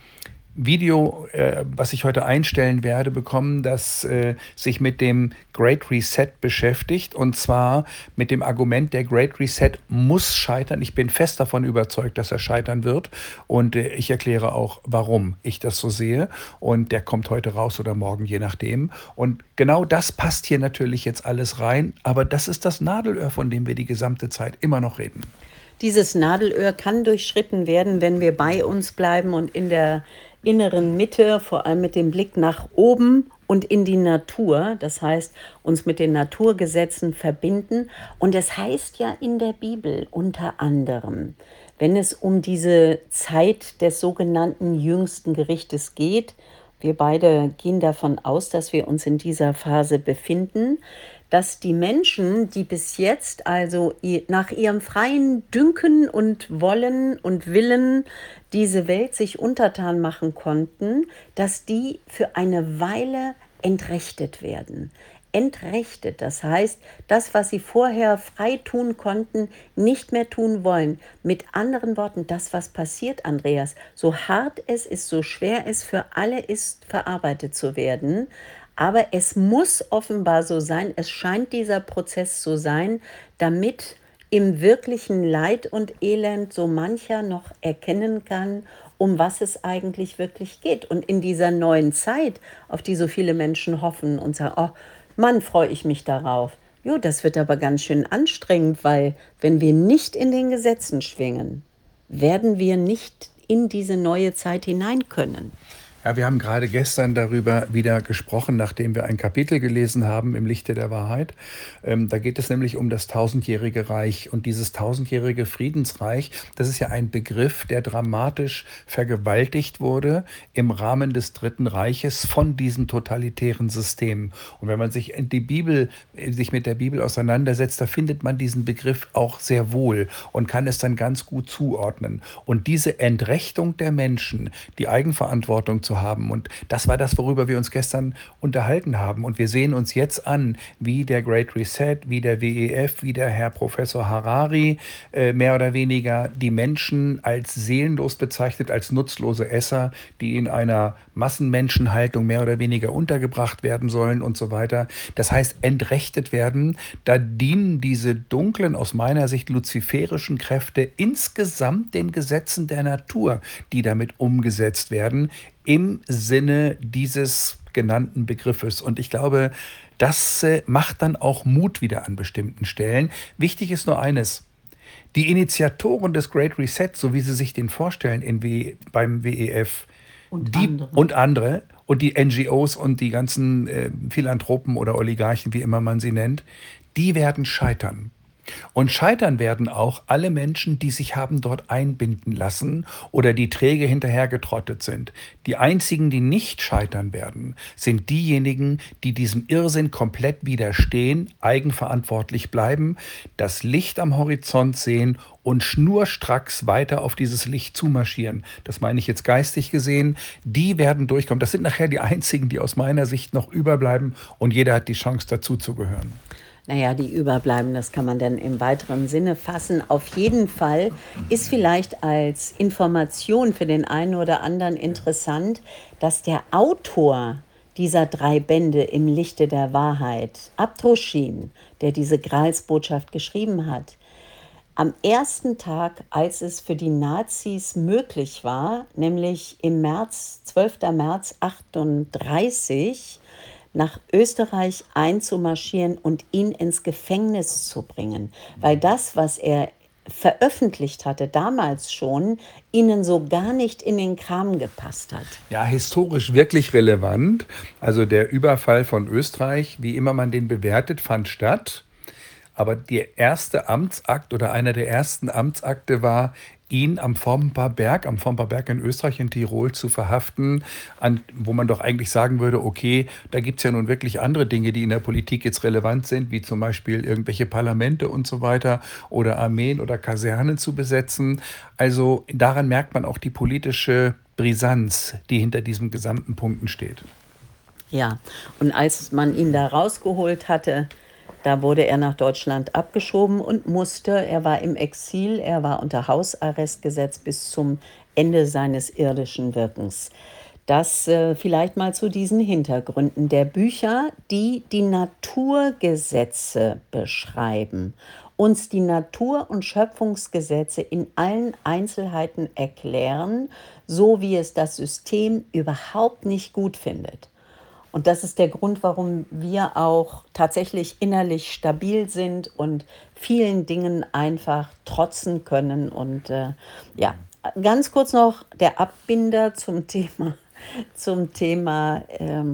Video, was ich heute einstellen werde, bekommen, das sich mit dem Great Reset beschäftigt. Und zwar mit dem Argument, der Great Reset muss scheitern. Ich bin fest davon überzeugt, dass er scheitern wird. Und ich erkläre auch, warum ich das so sehe. Und der kommt heute raus oder morgen, je nachdem. Und genau das passt hier natürlich jetzt alles rein. Aber das ist das Nadelöhr, von dem wir die gesamte Zeit immer noch reden. Dieses Nadelöhr kann durchschritten werden, wenn wir bei uns bleiben und in der inneren Mitte, vor allem mit dem Blick nach oben und in die Natur, das heißt, uns mit den Naturgesetzen verbinden. Und es heißt ja in der Bibel unter anderem, wenn es um diese Zeit des sogenannten jüngsten Gerichtes geht, wir beide gehen davon aus, dass wir uns in dieser Phase befinden, dass die Menschen, die bis jetzt also nach ihrem freien Dünken und Wollen und Willen diese Welt sich untertan machen konnten, dass die für eine Weile entrechtet werden. Entrechtet, das heißt, das, was sie vorher frei tun konnten, nicht mehr tun wollen. Mit anderen Worten, das, was passiert, Andreas, so hart es ist, so schwer es für alle ist, verarbeitet zu werden, aber es muss offenbar so sein, es scheint dieser Prozess zu sein, damit im wirklichen Leid und Elend so mancher noch erkennen kann, um was es eigentlich wirklich geht. Und in dieser neuen Zeit, auf die so viele Menschen hoffen und sagen, oh Mann, freue ich mich darauf. Jo, das wird aber ganz schön anstrengend, weil wenn wir nicht in den Gesetzen schwingen, werden wir nicht in diese neue Zeit hinein können. Ja, wir haben gerade gestern darüber wieder gesprochen, nachdem wir ein Kapitel gelesen haben im Lichte der Wahrheit. Da geht es nämlich um das tausendjährige Reich. Und dieses tausendjährige Friedensreich, das ist ja ein Begriff, der dramatisch vergewaltigt wurde im Rahmen des Dritten Reiches von diesen totalitären Systemen. Und wenn man sich sich mit der Bibel auseinandersetzt, da findet man diesen Begriff auch sehr wohl und kann es dann ganz gut zuordnen. Und diese Entrechtung der Menschen, die Eigenverantwortung zu haben. Und das war das, worüber wir uns gestern unterhalten haben. Und wir sehen uns jetzt an, wie der Great Reset, wie der WEF, wie der Herr Professor Harari mehr oder weniger die Menschen als seelenlos bezeichnet, als nutzlose Esser, die in einer Massenmenschenhaltung mehr oder weniger untergebracht werden sollen und so weiter. Das heißt, entrechtet werden, da dienen diese dunklen, aus meiner Sicht luziferischen Kräfte insgesamt den Gesetzen der Natur, die damit umgesetzt werden, im Sinne dieses genannten Begriffes. Und ich glaube, das macht dann auch Mut wieder an bestimmten Stellen. Wichtig ist nur eines. Die Initiatoren des Great Reset, so wie sie sich den vorstellen beim WEF, Und die andere. und andere und die NGOs und die ganzen Philanthropen oder Oligarchen, wie immer man sie nennt, die werden scheitern. Und scheitern werden auch alle Menschen, die sich haben dort einbinden lassen oder die träge hinterhergetrottet sind. Die einzigen, die nicht scheitern werden, sind diejenigen, die diesem Irrsinn komplett widerstehen, eigenverantwortlich bleiben, das Licht am Horizont sehen und schnurstracks weiter auf dieses Licht zumarschieren. Das meine ich jetzt geistig gesehen. Die werden durchkommen. Das sind nachher die einzigen, die aus meiner Sicht noch überbleiben und jeder hat die Chance, dazuzugehören. Naja, die überbleiben, das kann man dann im weiteren Sinne fassen. Auf jeden Fall ist vielleicht als Information für den einen oder anderen interessant, dass der Autor dieser 3 Bände im Lichte der Wahrheit, Abdrushin, der diese Gralsbotschaft geschrieben hat, am ersten Tag, als es für die Nazis möglich war, nämlich im März, 12. März 38, nach Österreich einzumarschieren und ihn ins Gefängnis zu bringen, weil das, was er veröffentlicht hatte, damals schon, ihnen so gar nicht in den Kram gepasst hat. Ja, historisch wirklich relevant. Also der Überfall von Österreich, wie immer man den bewertet, fand statt. Aber der erste Amtsakt oder einer der ersten Amtsakte war, ihn am Vomperberg in Österreich, in Tirol zu verhaften, wo man doch eigentlich sagen würde, okay, da gibt es ja nun wirklich andere Dinge, die in der Politik jetzt relevant sind, wie zum Beispiel irgendwelche Parlamente und so weiter oder Armeen oder Kasernen zu besetzen. Also daran merkt man auch die politische Brisanz, die hinter diesen gesamten Punkten steht. Ja, und als man ihn da rausgeholt hatte, da wurde er nach Deutschland abgeschoben und er war im Exil, er war unter Hausarrest gesetzt bis zum Ende seines irdischen Wirkens. Das vielleicht mal zu diesen Hintergründen der Bücher, die die Naturgesetze beschreiben, uns die Natur- und Schöpfungsgesetze in allen Einzelheiten erklären, so wie es das System überhaupt nicht gut findet. Und das ist der Grund, warum wir auch tatsächlich innerlich stabil sind und vielen Dingen einfach trotzen können. Und ja, ganz kurz noch der Abbinder zum Thema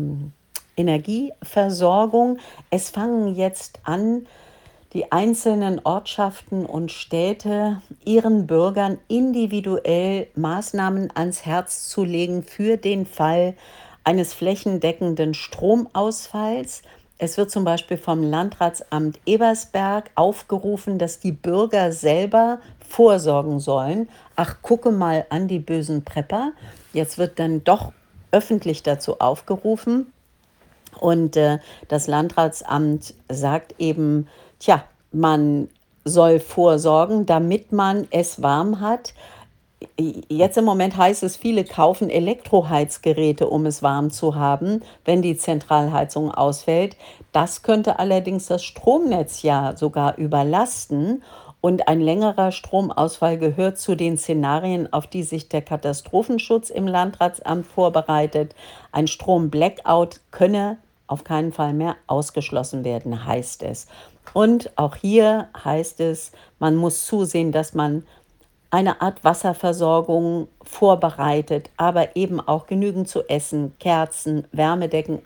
Energieversorgung. Es fangen jetzt an, die einzelnen Ortschaften und Städte ihren Bürgern individuell Maßnahmen ans Herz zu legen für den Fall eines flächendeckenden Stromausfalls. Es wird zum Beispiel vom Landratsamt Ebersberg aufgerufen, dass die Bürger selber vorsorgen sollen. Ach, gucke mal an die bösen Prepper. Jetzt wird dann doch öffentlich dazu aufgerufen. Und das Landratsamt sagt eben, tja, man soll vorsorgen, damit man es warm hat. Jetzt im Moment heißt es, viele kaufen Elektroheizgeräte, um es warm zu haben, wenn die Zentralheizung ausfällt. Das könnte allerdings das Stromnetz ja sogar überlasten. Und ein längerer Stromausfall gehört zu den Szenarien, auf die sich der Katastrophenschutz im Landratsamt vorbereitet. Ein Strom-Blackout könne auf keinen Fall mehr ausgeschlossen werden, heißt es. Und auch hier heißt es, man muss zusehen, dass man eine Art Wasserversorgung vorbereitet, aber eben auch genügend zu essen, Kerzen, Wärmedecken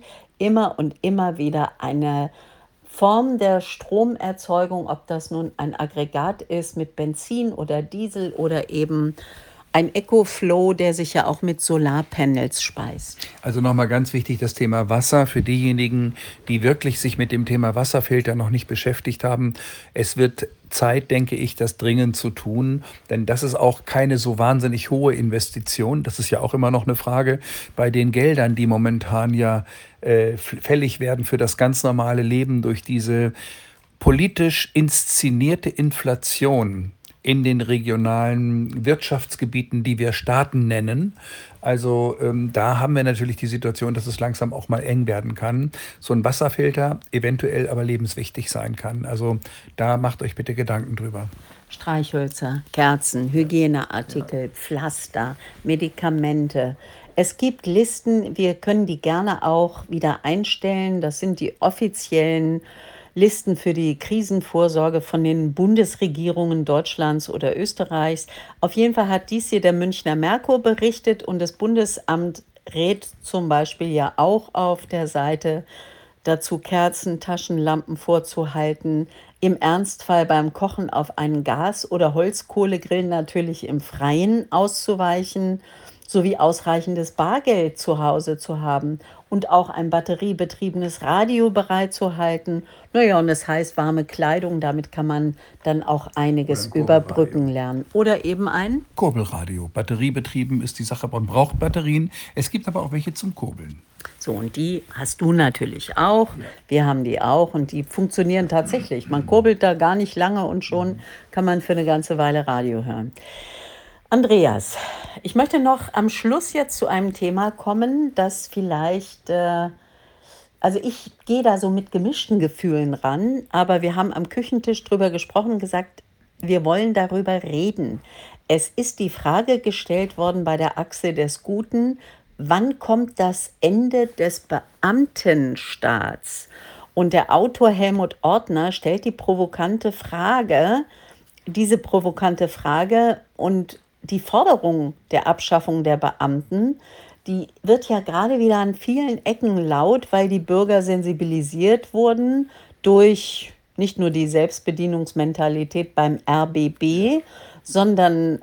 und immer wieder eine Form der Stromerzeugung, ob das nun ein Aggregat ist mit Benzin oder Diesel oder eben ein EcoFlow, der sich ja auch mit Solarpanels speist. Also nochmal ganz wichtig, das Thema Wasser für diejenigen, die wirklich sich mit dem Thema Wasserfilter noch nicht beschäftigt haben. Es wird Zeit, denke ich, das dringend zu tun, denn das ist auch keine so wahnsinnig hohe Investition. Das ist ja auch immer noch eine Frage bei den Geldern, die momentan ja fällig werden für das ganz normale Leben durch diese politisch inszenierte Inflation in den regionalen Wirtschaftsgebieten, die wir Staaten nennen. Also da haben wir natürlich die Situation, dass es langsam auch mal eng werden kann. So ein Wasserfilter eventuell aber lebenswichtig sein kann. Also da macht euch bitte Gedanken drüber. Streichhölzer, Kerzen, Hygieneartikel, Pflaster, Medikamente. Es gibt Listen, wir können die gerne auch wieder einstellen. Das sind die offiziellen Listen für die Krisenvorsorge von den Bundesregierungen Deutschlands oder Österreichs. Auf jeden Fall hat dies hier der Münchner Merkur berichtet und das Bundesamt rät zum Beispiel ja auch auf der Seite dazu, Kerzen, Taschenlampen vorzuhalten, im Ernstfall beim Kochen auf einen Gas- oder Holzkohlegrill natürlich im Freien auszuweichen, sowie ausreichendes Bargeld zu Hause zu haben und auch ein batteriebetriebenes Radio bereitzuhalten. Naja, und das heißt warme Kleidung, damit kann man dann auch Oder einiges ein Kurbelradio. überbrücken lernen. Oder eben ein Kurbelradio. Batteriebetrieben ist die Sache, man braucht Batterien. Es gibt aber auch welche zum Kurbeln. so, und die hast du natürlich auch. Wir haben die auch und die funktionieren tatsächlich. Man kurbelt da gar nicht lange und schon kann man für eine ganze Weile Radio hören. Andreas, ich möchte noch am Schluss jetzt zu einem Thema kommen, das vielleicht, also ich gehe da so mit gemischten Gefühlen ran, aber wir haben am Küchentisch drüber gesprochen und gesagt, wir wollen darüber reden. Es ist die Frage gestellt worden bei der Achse des Guten, wann kommt das Ende des Beamtenstaats? Und der Autor Helmut Ortner stellt diese provokante Frage und die Forderung der Abschaffung der Beamten, die wird ja gerade wieder an vielen Ecken laut, weil die Bürger sensibilisiert wurden durch nicht nur die Selbstbedienungsmentalität beim RBB, sondern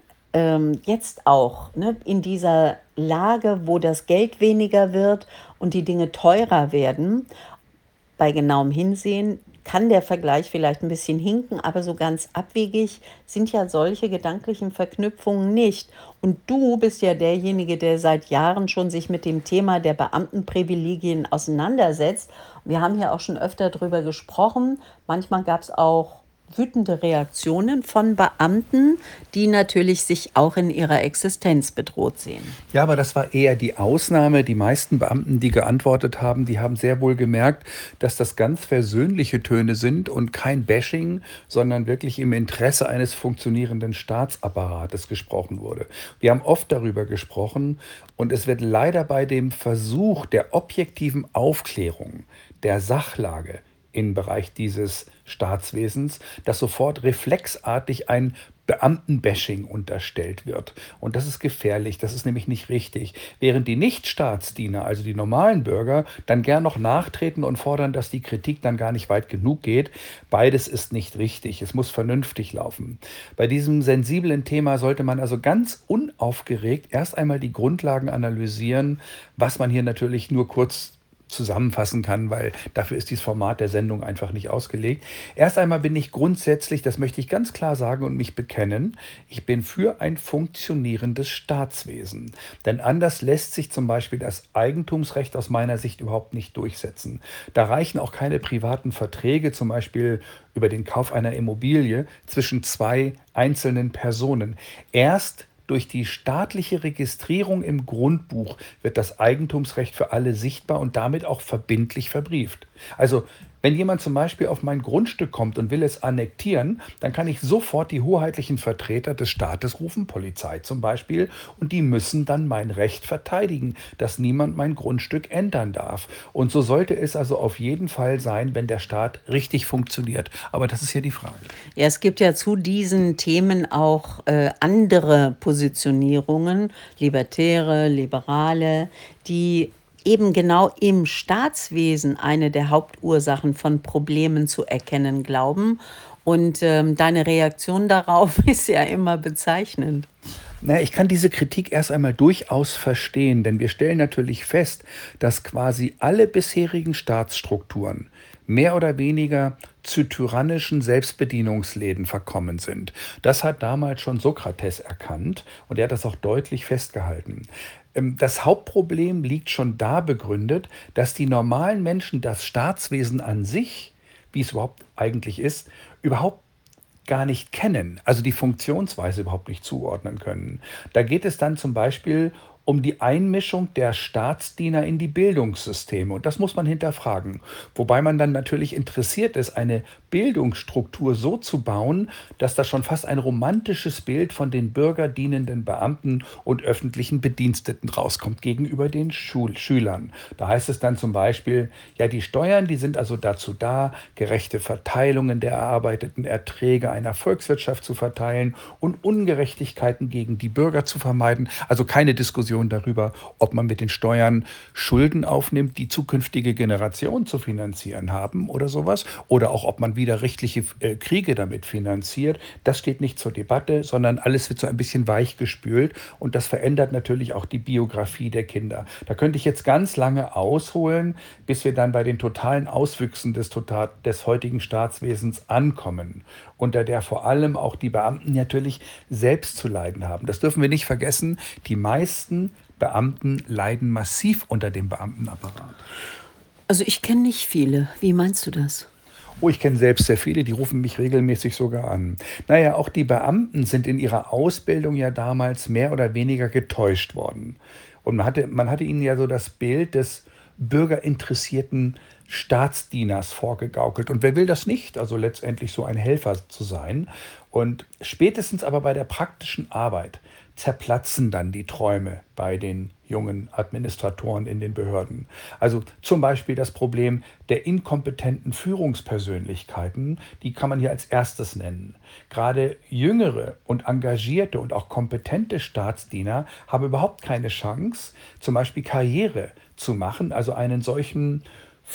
jetzt auch, ne, in dieser Lage, wo das Geld weniger wird und die Dinge teurer werden. Bei genauem Hinsehen kann der Vergleich vielleicht ein bisschen hinken, aber so ganz abwegig sind ja solche gedanklichen Verknüpfungen nicht. Und du bist ja derjenige, der seit Jahren schon sich mit dem Thema der Beamtenprivilegien auseinandersetzt. Wir haben ja auch schon öfter darüber gesprochen. Manchmal gab es auch wütende Reaktionen von Beamten, die natürlich sich auch in ihrer Existenz bedroht sehen. Ja, aber das war eher die Ausnahme. Die meisten Beamten, die geantwortet haben, die haben sehr wohl gemerkt, dass das ganz versöhnliche Töne sind und kein Bashing, sondern wirklich im Interesse eines funktionierenden Staatsapparates gesprochen wurde. Wir haben oft darüber gesprochen und es wird leider bei dem Versuch der objektiven Aufklärung der Sachlage im Bereich dieses Staatswesens, dass sofort reflexartig ein Beamtenbashing unterstellt wird. Und das ist gefährlich, das ist nämlich nicht richtig. Während die Nichtstaatsdiener, also die normalen Bürger, dann gern noch nachtreten und fordern, dass die Kritik dann gar nicht weit genug geht. Beides ist nicht richtig. Es muss vernünftig laufen. Bei diesem sensiblen Thema sollte man also ganz unaufgeregt erst einmal die Grundlagen analysieren, was man hier natürlich nur kurz zusammenfassen kann, weil dafür ist dieses Format der Sendung einfach nicht ausgelegt. Erst einmal bin ich grundsätzlich, das möchte ich ganz klar sagen und mich bekennen, ich bin für ein funktionierendes Staatswesen. Denn anders lässt sich zum Beispiel das Eigentumsrecht aus meiner Sicht überhaupt nicht durchsetzen. Da reichen auch keine privaten Verträge, zum Beispiel über den Kauf einer Immobilie, zwischen zwei einzelnen Personen. Erst durch die staatliche Registrierung im Grundbuch wird das Eigentumsrecht für alle sichtbar und damit auch verbindlich verbrieft. Also Wenn jemand zum Beispiel auf mein Grundstück kommt und will es annektieren, dann kann ich sofort die hoheitlichen Vertreter des Staates rufen, Polizei zum Beispiel, und die müssen dann mein Recht verteidigen, dass niemand mein Grundstück ändern darf. Und so sollte es also auf jeden Fall sein, wenn der Staat richtig funktioniert. Aber das ist ja die Frage. Ja, es gibt ja zu diesen Themen auch, andere Positionierungen, Libertäre, Liberale, die eben genau im Staatswesen eine der Hauptursachen von Problemen zu erkennen glauben. Und, deine Reaktion darauf ist ja immer bezeichnend. Na ja, ich kann diese Kritik erst einmal durchaus verstehen, denn wir stellen natürlich fest, dass quasi alle bisherigen Staatsstrukturen mehr oder weniger zu tyrannischen Selbstbedienungsläden verkommen sind. Das hat damals schon Sokrates erkannt und er hat das auch deutlich festgehalten. Das Hauptproblem liegt schon da begründet, dass die normalen Menschen das Staatswesen an sich, wie es überhaupt eigentlich ist, überhaupt gar nicht kennen, also die Funktionsweise überhaupt nicht zuordnen können. Da geht es dann zum Beispiel um die Einmischung der Staatsdiener in die Bildungssysteme. Und das muss man hinterfragen. Wobei man dann natürlich interessiert ist, eine Bildungsstruktur so zu bauen, dass da schon fast ein romantisches Bild von den bürgerdienenden Beamten und öffentlichen Bediensteten rauskommt gegenüber den Schülern. Da heißt es dann zum Beispiel, ja, die Steuern, die sind also dazu da, gerechte Verteilungen der erarbeiteten Erträge einer Volkswirtschaft zu verteilen und Ungerechtigkeiten gegen die Bürger zu vermeiden. Also keine Diskussion darüber, ob man mit den Steuern Schulden aufnimmt, die zukünftige Generationen zu finanzieren haben oder sowas, oder auch ob man widerrechtliche Kriege damit finanziert. Das steht nicht zur Debatte, sondern alles wird so ein bisschen weichgespült und das verändert natürlich auch die Biografie der Kinder. Da könnte ich jetzt ganz lange ausholen, bis wir dann bei den totalen Auswüchsen des heutigen Staatswesens ankommen, unter der vor allem auch die Beamten natürlich selbst zu leiden haben. Das dürfen wir nicht vergessen. Die meisten Beamten leiden massiv unter dem Beamtenapparat. Also, ich kenne nicht viele. Wie meinst du das? Oh, ich kenne selbst sehr viele, die rufen mich regelmäßig sogar an. Naja, auch die Beamten sind in ihrer Ausbildung ja damals mehr oder weniger getäuscht worden. Und man hatte ihnen ja so das Bild des bürgerinteressierten Staatsdieners vorgegaukelt. Und wer will das nicht? Also letztendlich so ein Helfer zu sein. Und spätestens aber bei der praktischen Arbeit zerplatzen dann die Träume bei den jungen Administratoren in den Behörden. Also zum Beispiel das Problem der inkompetenten Führungspersönlichkeiten, die kann man hier als erstes nennen. Gerade jüngere und engagierte und auch kompetente Staatsdiener haben überhaupt keine Chance, zum Beispiel Karriere zu machen, also einen solchen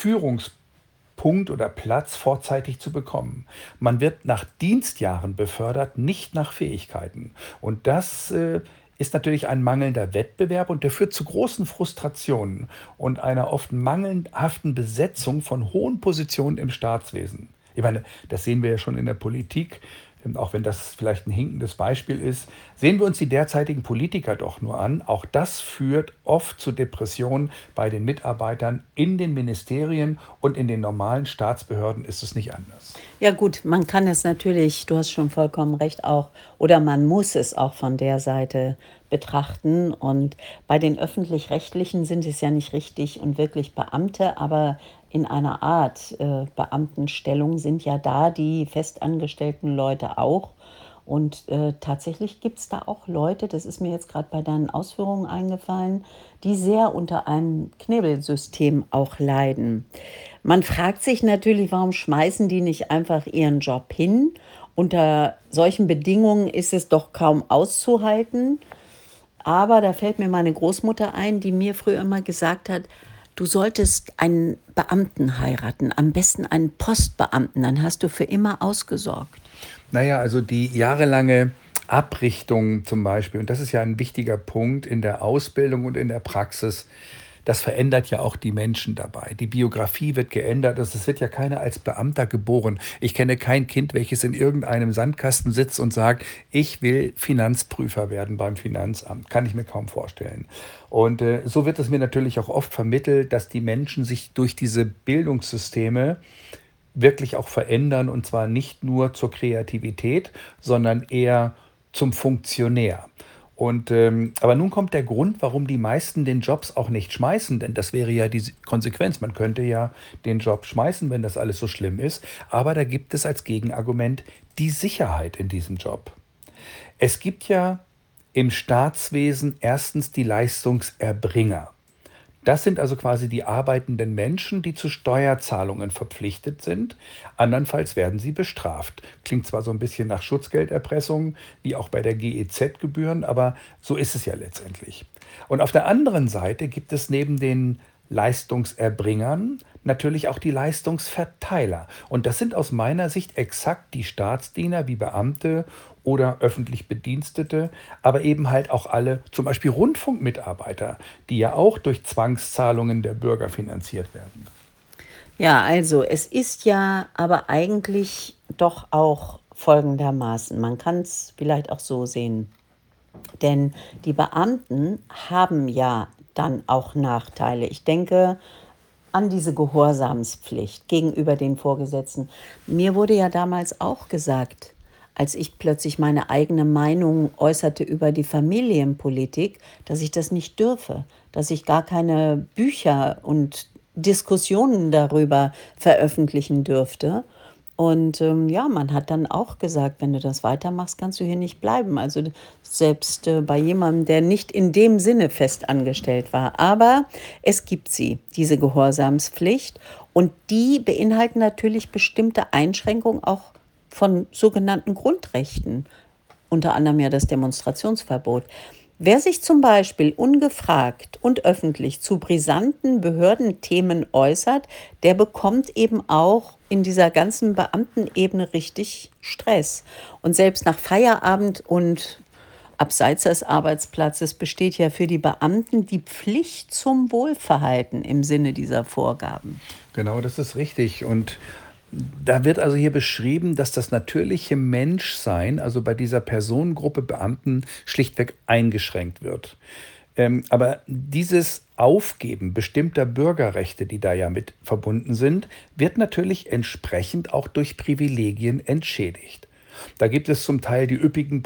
Führungspunkt oder Platz vorzeitig zu bekommen. Man wird nach Dienstjahren befördert, nicht nach Fähigkeiten. Und das ist natürlich ein mangelnder Wettbewerb und der führt zu großen Frustrationen und einer oft mangelhaften Besetzung von hohen Positionen im Staatswesen. Ich meine, das sehen wir ja schon in der Politik, auch wenn das vielleicht ein hinkendes Beispiel ist. Sehen wir uns die derzeitigen Politiker doch nur an. Auch das führt oft zu Depressionen bei den Mitarbeitern in den Ministerien und in den normalen Staatsbehörden ist es nicht anders. Ja gut, man kann es natürlich, du hast schon vollkommen recht, auch oder man muss es auch von der Seite betrachten. Und bei den Öffentlich-Rechtlichen sind es ja nicht richtig und wirklich Beamte, aber in einer Art Beamtenstellung sind ja da die festangestellten Leute auch. Und tatsächlich gibt es da auch Leute, das ist mir jetzt gerade bei deinen Ausführungen eingefallen, die sehr unter einem Knebelsystem auch leiden. Man fragt sich natürlich, warum schmeißen die nicht einfach ihren Job hin? Unter solchen Bedingungen ist es doch kaum auszuhalten. Aber da fällt mir meine Großmutter ein, die mir früher immer gesagt hat, du solltest einen Beamten heiraten, am besten einen Postbeamten, dann hast du für immer ausgesorgt. Naja, also die jahrelange Abrichtung zum Beispiel, und das ist ja ein wichtiger Punkt in der Ausbildung und in der Praxis, das verändert ja auch die Menschen dabei. Die Biografie wird geändert. Also es wird ja keiner als Beamter geboren. Ich kenne kein Kind, welches in irgendeinem Sandkasten sitzt und sagt, ich will Finanzprüfer werden beim Finanzamt. Kann ich mir kaum vorstellen. Und so wird es mir natürlich auch oft vermittelt, dass die Menschen sich durch diese Bildungssysteme wirklich auch verändern und zwar nicht nur zur Kreativität, sondern eher zum Funktionär. Aber nun kommt der Grund, warum die meisten den Jobs auch nicht schmeißen, denn das wäre ja die Konsequenz. Man könnte ja den Job schmeißen, wenn das alles so schlimm ist. Aber da gibt es als Gegenargument die Sicherheit in diesem Job. Es gibt ja im Staatswesen erstens die Leistungserbringer. Das sind also quasi die arbeitenden Menschen, die zu Steuerzahlungen verpflichtet sind. Andernfalls werden sie bestraft. Klingt zwar so ein bisschen nach Schutzgelderpressung, wie auch bei der GEZ-Gebühren, aber so ist es ja letztendlich. Und auf der anderen Seite gibt es neben den Leistungserbringern natürlich auch die Leistungsverteiler. Und das sind aus meiner Sicht exakt die Staatsdiener wie Beamte oder öffentlich Bedienstete, aber eben halt auch alle, zum Beispiel Rundfunkmitarbeiter, die ja auch durch Zwangszahlungen der Bürger finanziert werden. Ja, also es ist ja aber eigentlich doch auch folgendermaßen. Man kann es vielleicht auch so sehen. Denn die Beamten haben ja dann auch Nachteile. Ich denke an diese Gehorsamspflicht gegenüber den Vorgesetzten. Mir wurde ja damals auch gesagt, als ich plötzlich meine eigene Meinung äußerte über die Familienpolitik, dass ich das nicht dürfe, dass ich gar keine Bücher und Diskussionen darüber veröffentlichen dürfte. Und ja, man hat dann auch gesagt, wenn du das weitermachst, kannst du hier nicht bleiben. Also selbst bei jemandem, der nicht in dem Sinne festangestellt war. Aber es gibt sie, diese Gehorsamspflicht. Und die beinhalten natürlich bestimmte Einschränkungen auch von sogenannten Grundrechten, unter anderem ja das Demonstrationsverbot. Wer sich zum Beispiel ungefragt und öffentlich zu brisanten Behördenthemen äußert, der bekommt eben auch in dieser ganzen Beamtenebene richtig Stress. Und selbst nach Feierabend und abseits des Arbeitsplatzes besteht ja für die Beamten die Pflicht zum Wohlverhalten im Sinne dieser Vorgaben. Genau, das ist richtig. Und da wird also hier beschrieben, dass das natürliche Menschsein, also bei dieser Personengruppe Beamten, schlichtweg eingeschränkt wird. Aber dieses Aufgeben bestimmter Bürgerrechte, die da ja mit verbunden sind, wird natürlich entsprechend auch durch Privilegien entschädigt. Da gibt es zum Teil die üppigen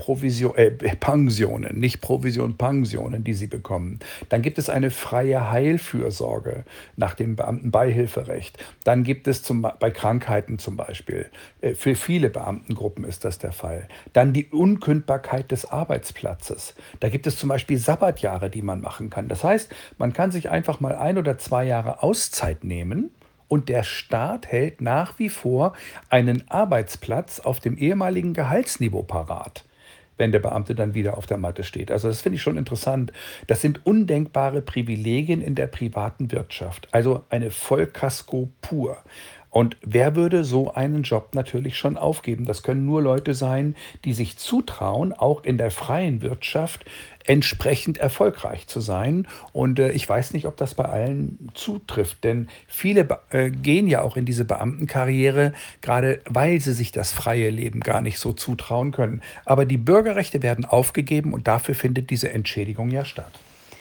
Pensionen, nicht Provision, Pensionen, die sie bekommen. Dann gibt es eine freie Heilfürsorge nach dem Beamtenbeihilferecht. Dann gibt es bei Krankheiten zum Beispiel, für viele Beamtengruppen ist das der Fall. Dann die Unkündbarkeit des Arbeitsplatzes. Da gibt es zum Beispiel Sabbatjahre, die man machen kann. Das heißt, man kann sich einfach mal 1 oder 2 Jahre Auszeit nehmen und der Staat hält nach wie vor einen Arbeitsplatz auf dem ehemaligen Gehaltsniveau parat, wenn der Beamte dann wieder auf der Matte steht. Also das finde ich schon interessant. Das sind undenkbare Privilegien in der privaten Wirtschaft. Also eine Vollkasko pur. Und wer würde so einen Job natürlich schon aufgeben? Das können nur Leute sein, die sich zutrauen, auch in der freien Wirtschaft entsprechend erfolgreich zu sein. Und ich weiß nicht, ob das bei allen zutrifft, denn viele gehen ja auch in diese Beamtenkarriere, gerade weil sie sich das freie Leben gar nicht so zutrauen können. Aber die Bürgerrechte werden aufgegeben und dafür findet diese Entschädigung ja statt.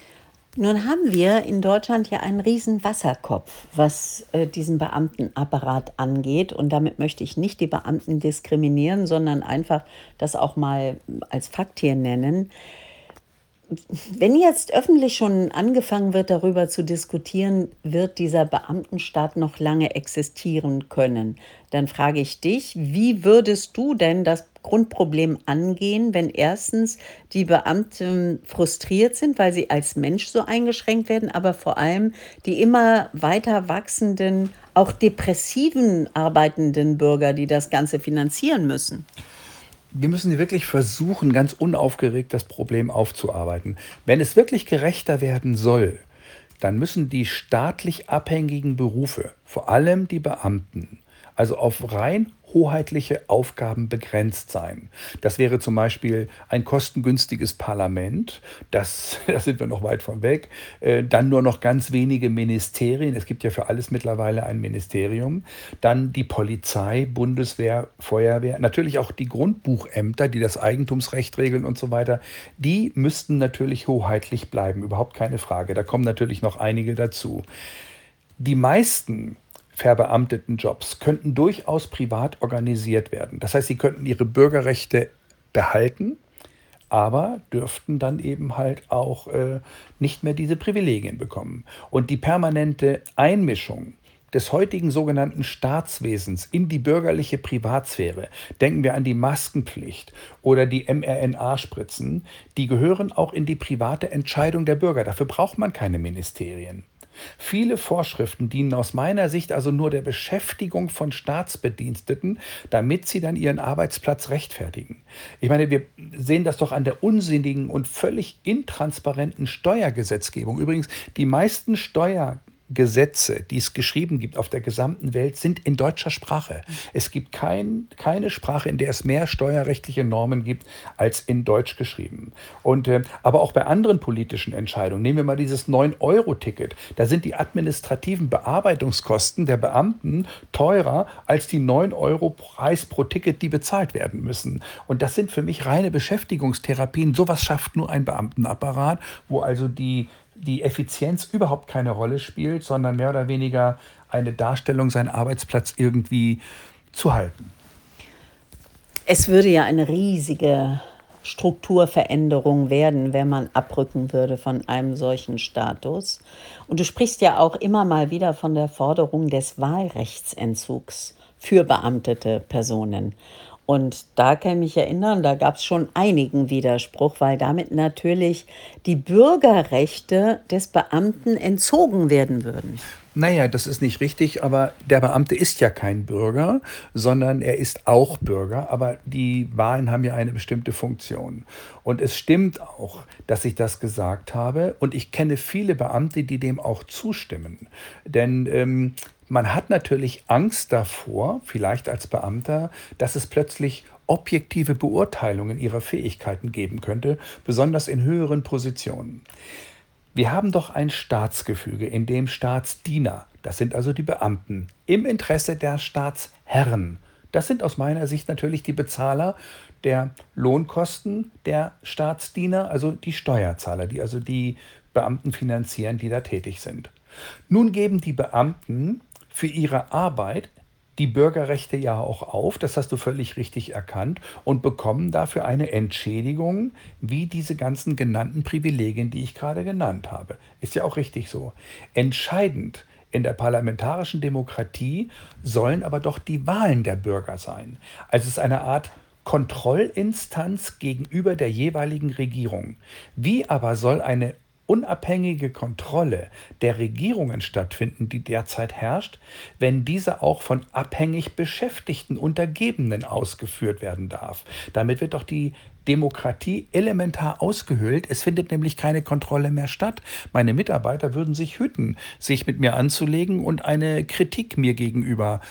Nun haben wir in Deutschland ja einen riesen Wasserkopf, was diesen Beamtenapparat angeht. Und damit möchte ich nicht die Beamten diskriminieren, sondern einfach das auch mal als Fakt hier nennen. Wenn jetzt öffentlich schon angefangen wird, darüber zu diskutieren, wird dieser Beamtenstaat noch lange existieren können, dann frage ich dich, wie würdest du denn das Grundproblem angehen, wenn erstens die Beamten frustriert sind, weil sie als Mensch so eingeschränkt werden, aber vor allem die immer weiter wachsenden, auch depressiven arbeitenden Bürger, die das Ganze finanzieren müssen? Wir müssen wirklich versuchen, ganz unaufgeregt das Problem aufzuarbeiten. Wenn es wirklich gerechter werden soll, dann müssen die staatlich abhängigen Berufe, vor allem die Beamten, also auf rein hoheitliche Aufgaben begrenzt sein. Das wäre zum Beispiel ein kostengünstiges Parlament, da sind wir noch weit von weg, dann nur noch ganz wenige Ministerien, es gibt ja für alles mittlerweile ein Ministerium, dann die Polizei, Bundeswehr, Feuerwehr, natürlich auch die Grundbuchämter, die das Eigentumsrecht regeln und so weiter, die müssten natürlich hoheitlich bleiben, überhaupt keine Frage. Da kommen natürlich noch einige dazu. Die meisten verbeamteten Jobs könnten durchaus privat organisiert werden. Das heißt, sie könnten ihre Bürgerrechte behalten, aber dürften dann eben halt auch nicht mehr diese Privilegien bekommen. Und die permanente Einmischung des heutigen sogenannten Staatswesens in die bürgerliche Privatsphäre, denken wir an die Maskenpflicht oder die mRNA-Spritzen, die gehören auch in die private Entscheidung der Bürger. Dafür braucht man keine Ministerien. Viele Vorschriften dienen aus meiner Sicht also nur der Beschäftigung von Staatsbediensteten, damit sie dann ihren Arbeitsplatz rechtfertigen. Ich meine, wir sehen das doch an der unsinnigen und völlig intransparenten Steuergesetzgebung. Übrigens, die meisten Steuergesetze, die es geschrieben gibt auf der gesamten Welt, sind in deutscher Sprache. Es gibt keine Sprache, in der es mehr steuerrechtliche Normen gibt, als in Deutsch geschrieben. Aber auch bei anderen politischen Entscheidungen, nehmen wir mal dieses 9-Euro-Ticket, da sind die administrativen Bearbeitungskosten der Beamten teurer als die 9 € Preis pro Ticket, die bezahlt werden müssen. Und das sind für mich reine Beschäftigungstherapien. Sowas schafft nur ein Beamtenapparat, wo also die Effizienz überhaupt keine Rolle spielt, sondern mehr oder weniger eine Darstellung, seinen Arbeitsplatz irgendwie zu halten. Es würde ja eine riesige Strukturveränderung werden, wenn man abrücken würde von einem solchen Status. Und du sprichst ja auch immer mal wieder von der Forderung des Wahlrechtsentzugs für beamtete Personen. Und da kann ich mich erinnern, da gab es schon einigen Widerspruch, weil damit natürlich die Bürgerrechte des Beamten entzogen werden würden. Naja, das ist nicht richtig, aber der Beamte ist ja kein Bürger, sondern er ist auch Bürger, aber die Wahlen haben ja eine bestimmte Funktion. Und es stimmt auch, dass ich das gesagt habe und ich kenne viele Beamte, die dem auch zustimmen. Denn man hat natürlich Angst davor, vielleicht als Beamter, dass es plötzlich objektive Beurteilungen ihrer Fähigkeiten geben könnte, besonders in höheren Positionen. Wir haben doch ein Staatsgefüge, in dem Staatsdiener, das sind also die Beamten, im Interesse der Staatsherren, das sind aus meiner Sicht natürlich die Bezahler der Lohnkosten der Staatsdiener, also die Steuerzahler, die also die Beamten finanzieren, die da tätig sind. Nun geben die Beamten für ihre Arbeit die Bürgerrechte ja auch auf, das hast du völlig richtig erkannt, und bekommen dafür eine Entschädigung, wie diese ganzen genannten Privilegien, die ich gerade genannt habe. Ist ja auch richtig so. Entscheidend in der parlamentarischen Demokratie sollen aber doch die Wahlen der Bürger sein. Also es ist eine Art Kontrollinstanz gegenüber der jeweiligen Regierung. Wie aber soll eine unabhängige Kontrolle der Regierungen stattfinden, die derzeit herrscht, wenn diese auch von abhängig beschäftigten Untergebenen ausgeführt werden darf? Damit wird doch die Demokratie elementar ausgehöhlt. Es findet nämlich keine Kontrolle mehr statt. Meine Mitarbeiter würden sich hüten, sich mit mir anzulegen und eine Kritik mir gegenüber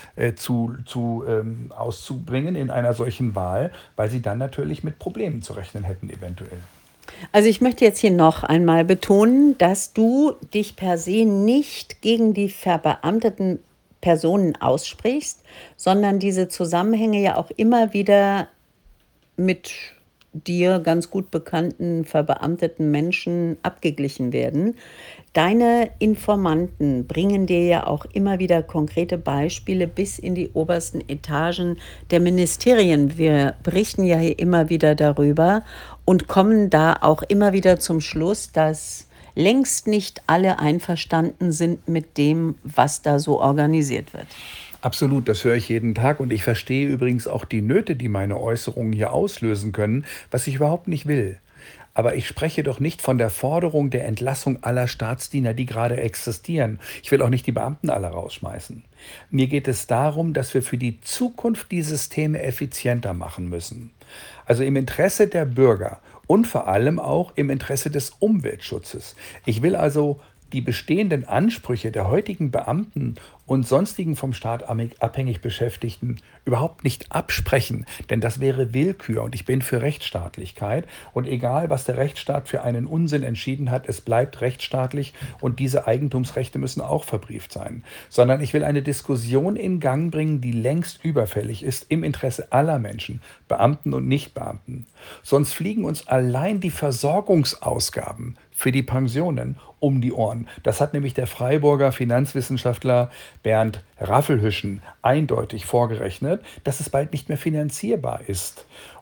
auszubringen in einer solchen Wahl, weil sie dann natürlich mit Problemen zu rechnen hätten eventuell. Also ich möchte jetzt hier noch einmal betonen, dass du dich per se nicht gegen die verbeamteten Personen aussprichst, sondern diese Zusammenhänge ja auch immer wieder mit dir ganz gut bekannten verbeamteten Menschen abgeglichen werden. Deine Informanten bringen dir ja auch immer wieder konkrete Beispiele bis in die obersten Etagen der Ministerien. Wir berichten ja hier immer wieder darüber und kommen da auch immer wieder zum Schluss, dass längst nicht alle einverstanden sind mit dem, was da so organisiert wird. Absolut, das höre ich jeden Tag und ich verstehe übrigens auch die Nöte, die meine Äußerungen hier auslösen können, was ich überhaupt nicht will. Aber ich spreche doch nicht von der Forderung der Entlassung aller Staatsdiener, die gerade existieren. Ich will auch nicht die Beamten alle rausschmeißen. Mir geht es darum, dass wir für die Zukunft die Systeme effizienter machen müssen. Also im Interesse der Bürger und vor allem auch im Interesse des Umweltschutzes. Ich will also die bestehenden Ansprüche der heutigen Beamten und sonstigen vom Staat abhängig Beschäftigten überhaupt nicht absprechen, denn das wäre Willkür und ich bin für Rechtsstaatlichkeit und egal, was der Rechtsstaat für einen Unsinn entschieden hat, es bleibt rechtsstaatlich und diese Eigentumsrechte müssen auch verbrieft sein, sondern ich will eine Diskussion in Gang bringen, die längst überfällig ist im Interesse aller Menschen, Beamten und Nichtbeamten. Sonst fliegen uns allein die Versorgungsausgaben für die Pensionen um die Ohren. Das hat nämlich der Freiburger Finanzwissenschaftler Bernd Raffelhüschen eindeutig vorgerechnet, dass es bald nicht mehr finanzierbar ist. Und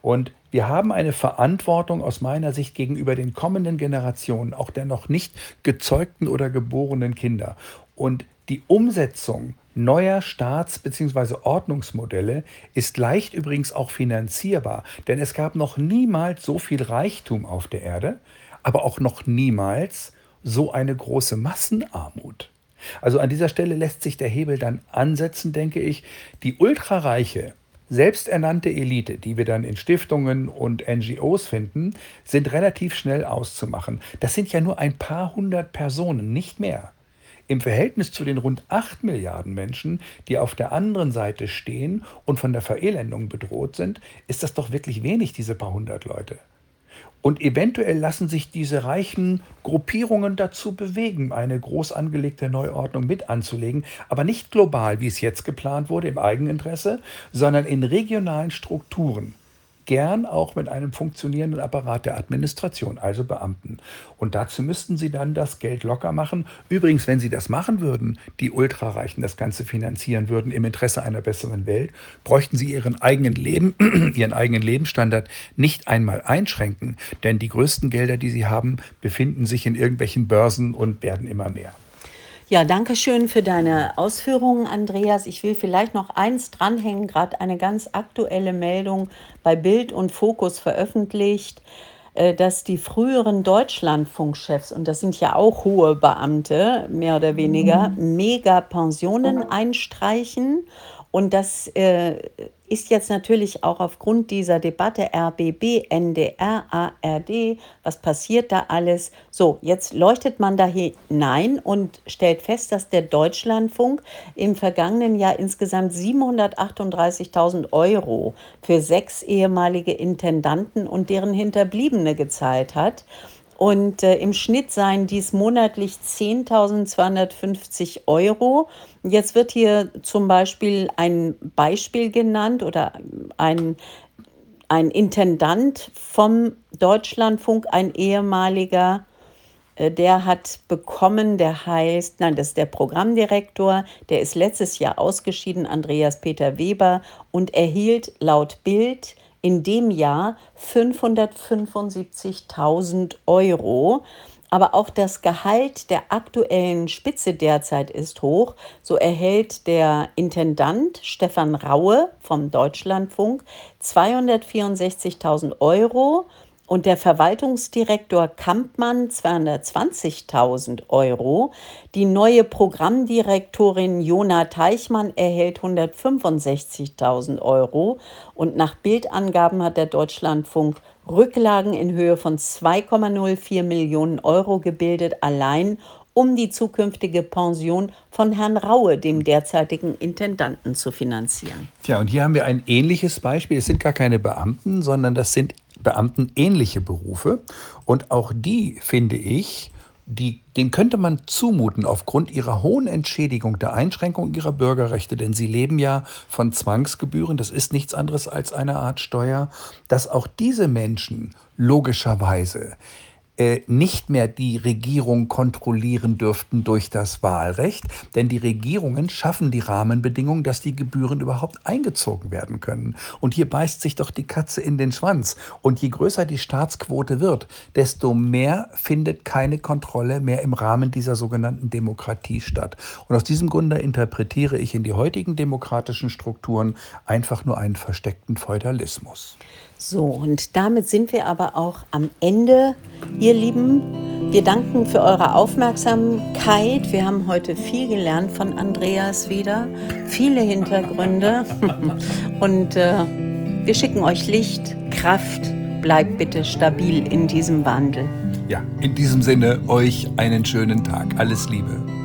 Wir haben eine Verantwortung aus meiner Sicht gegenüber den kommenden Generationen, auch der noch nicht gezeugten oder geborenen Kinder. Und die Umsetzung neuer Staats- bzw. Ordnungsmodelle ist leicht übrigens auch finanzierbar, denn es gab noch niemals so viel Reichtum auf der Erde, aber auch noch niemals so eine große Massenarmut. Also an dieser Stelle lässt sich der Hebel dann ansetzen, denke ich. Die ultrareiche, selbsternannte Elite, die wir dann in Stiftungen und NGOs finden, sind relativ schnell auszumachen. Das sind ja nur ein paar hundert Personen, nicht mehr. Im Verhältnis zu den rund 8 Milliarden Menschen, die auf der anderen Seite stehen und von der Verelendung bedroht sind, ist das doch wirklich wenig, diese paar hundert Leute. Und eventuell lassen sich diese reichen Gruppierungen dazu bewegen, eine groß angelegte Neuordnung mit anzulegen, aber nicht global, wie es jetzt geplant wurde, im Eigeninteresse, sondern in regionalen Strukturen. Gern auch mit einem funktionierenden Apparat der Administration, also Beamten. Und dazu müssten sie dann das Geld locker machen. Übrigens, wenn sie das machen würden, die Ultrareichen das Ganze finanzieren würden im Interesse einer besseren Welt, bräuchten sie ihren eigenen Lebensstandard nicht einmal einschränken. Denn die größten Gelder, die sie haben, befinden sich in irgendwelchen Börsen und werden immer mehr. Ja, danke schön für deine Ausführungen, Andreas. Ich will vielleicht noch eins dranhängen, gerade eine ganz aktuelle Meldung bei Bild und Fokus veröffentlicht, dass die früheren Deutschlandfunkchefs, und das sind ja auch hohe Beamte, mehr oder weniger, Mega-Pensionen einstreichen. Und das ist jetzt natürlich auch aufgrund dieser Debatte RBB, NDR, ARD, was passiert da alles? So, jetzt leuchtet man da hinein und stellt fest, dass der Deutschlandfunk im vergangenen Jahr insgesamt 738.000 Euro für 6 ehemalige Intendanten und deren Hinterbliebene gezahlt hat. Und im Schnitt seien dies monatlich 10.250 Euro. Jetzt wird hier zum Beispiel ein Beispiel genannt oder ein Intendant vom Deutschlandfunk, ein ehemaliger, der hat bekommen, das ist der Programmdirektor, der ist letztes Jahr ausgeschieden, Andreas Peter Weber, und erhielt laut Bild in dem Jahr 575.000 Euro. Aber auch das Gehalt der aktuellen Spitze derzeit ist hoch. So erhält der Intendant Stefan Raue vom Deutschlandfunk 264.000 Euro und der Verwaltungsdirektor Kampmann 220.000 Euro. Die neue Programmdirektorin Jona Teichmann erhält 165.000 Euro. Und nach Bildangaben hat der Deutschlandfunk Rücklagen in Höhe von 2,04 Millionen Euro gebildet, allein um die zukünftige Pension von Herrn Raue, dem derzeitigen Intendanten, zu finanzieren. Tja, und hier haben wir ein ähnliches Beispiel. Es sind gar keine Beamten, sondern das sind beamtenähnliche Berufe. Und auch die, finde ich, denen könnte man zumuten aufgrund ihrer hohen Entschädigung, der Einschränkung ihrer Bürgerrechte, denn sie leben ja von Zwangsgebühren, das ist nichts anderes als eine Art Steuer, dass auch diese Menschen logischerweise nicht mehr die Regierung kontrollieren dürften durch das Wahlrecht, denn die Regierungen schaffen die Rahmenbedingungen, dass die Gebühren überhaupt eingezogen werden können. Und hier beißt sich doch die Katze in den Schwanz. Und je größer die Staatsquote wird, desto mehr findet keine Kontrolle mehr im Rahmen dieser sogenannten Demokratie statt. Und aus diesem Grunde interpretiere ich in die heutigen demokratischen Strukturen einfach nur einen versteckten Feudalismus. So, und damit sind wir aber auch am Ende, ihr Lieben. Wir danken für eure Aufmerksamkeit. Wir haben heute viel gelernt von Andreas wieder, viele Hintergründe. Und wir schicken euch Licht, Kraft. Bleibt bitte stabil in diesem Wandel. Ja, in diesem Sinne euch einen schönen Tag. Alles Liebe.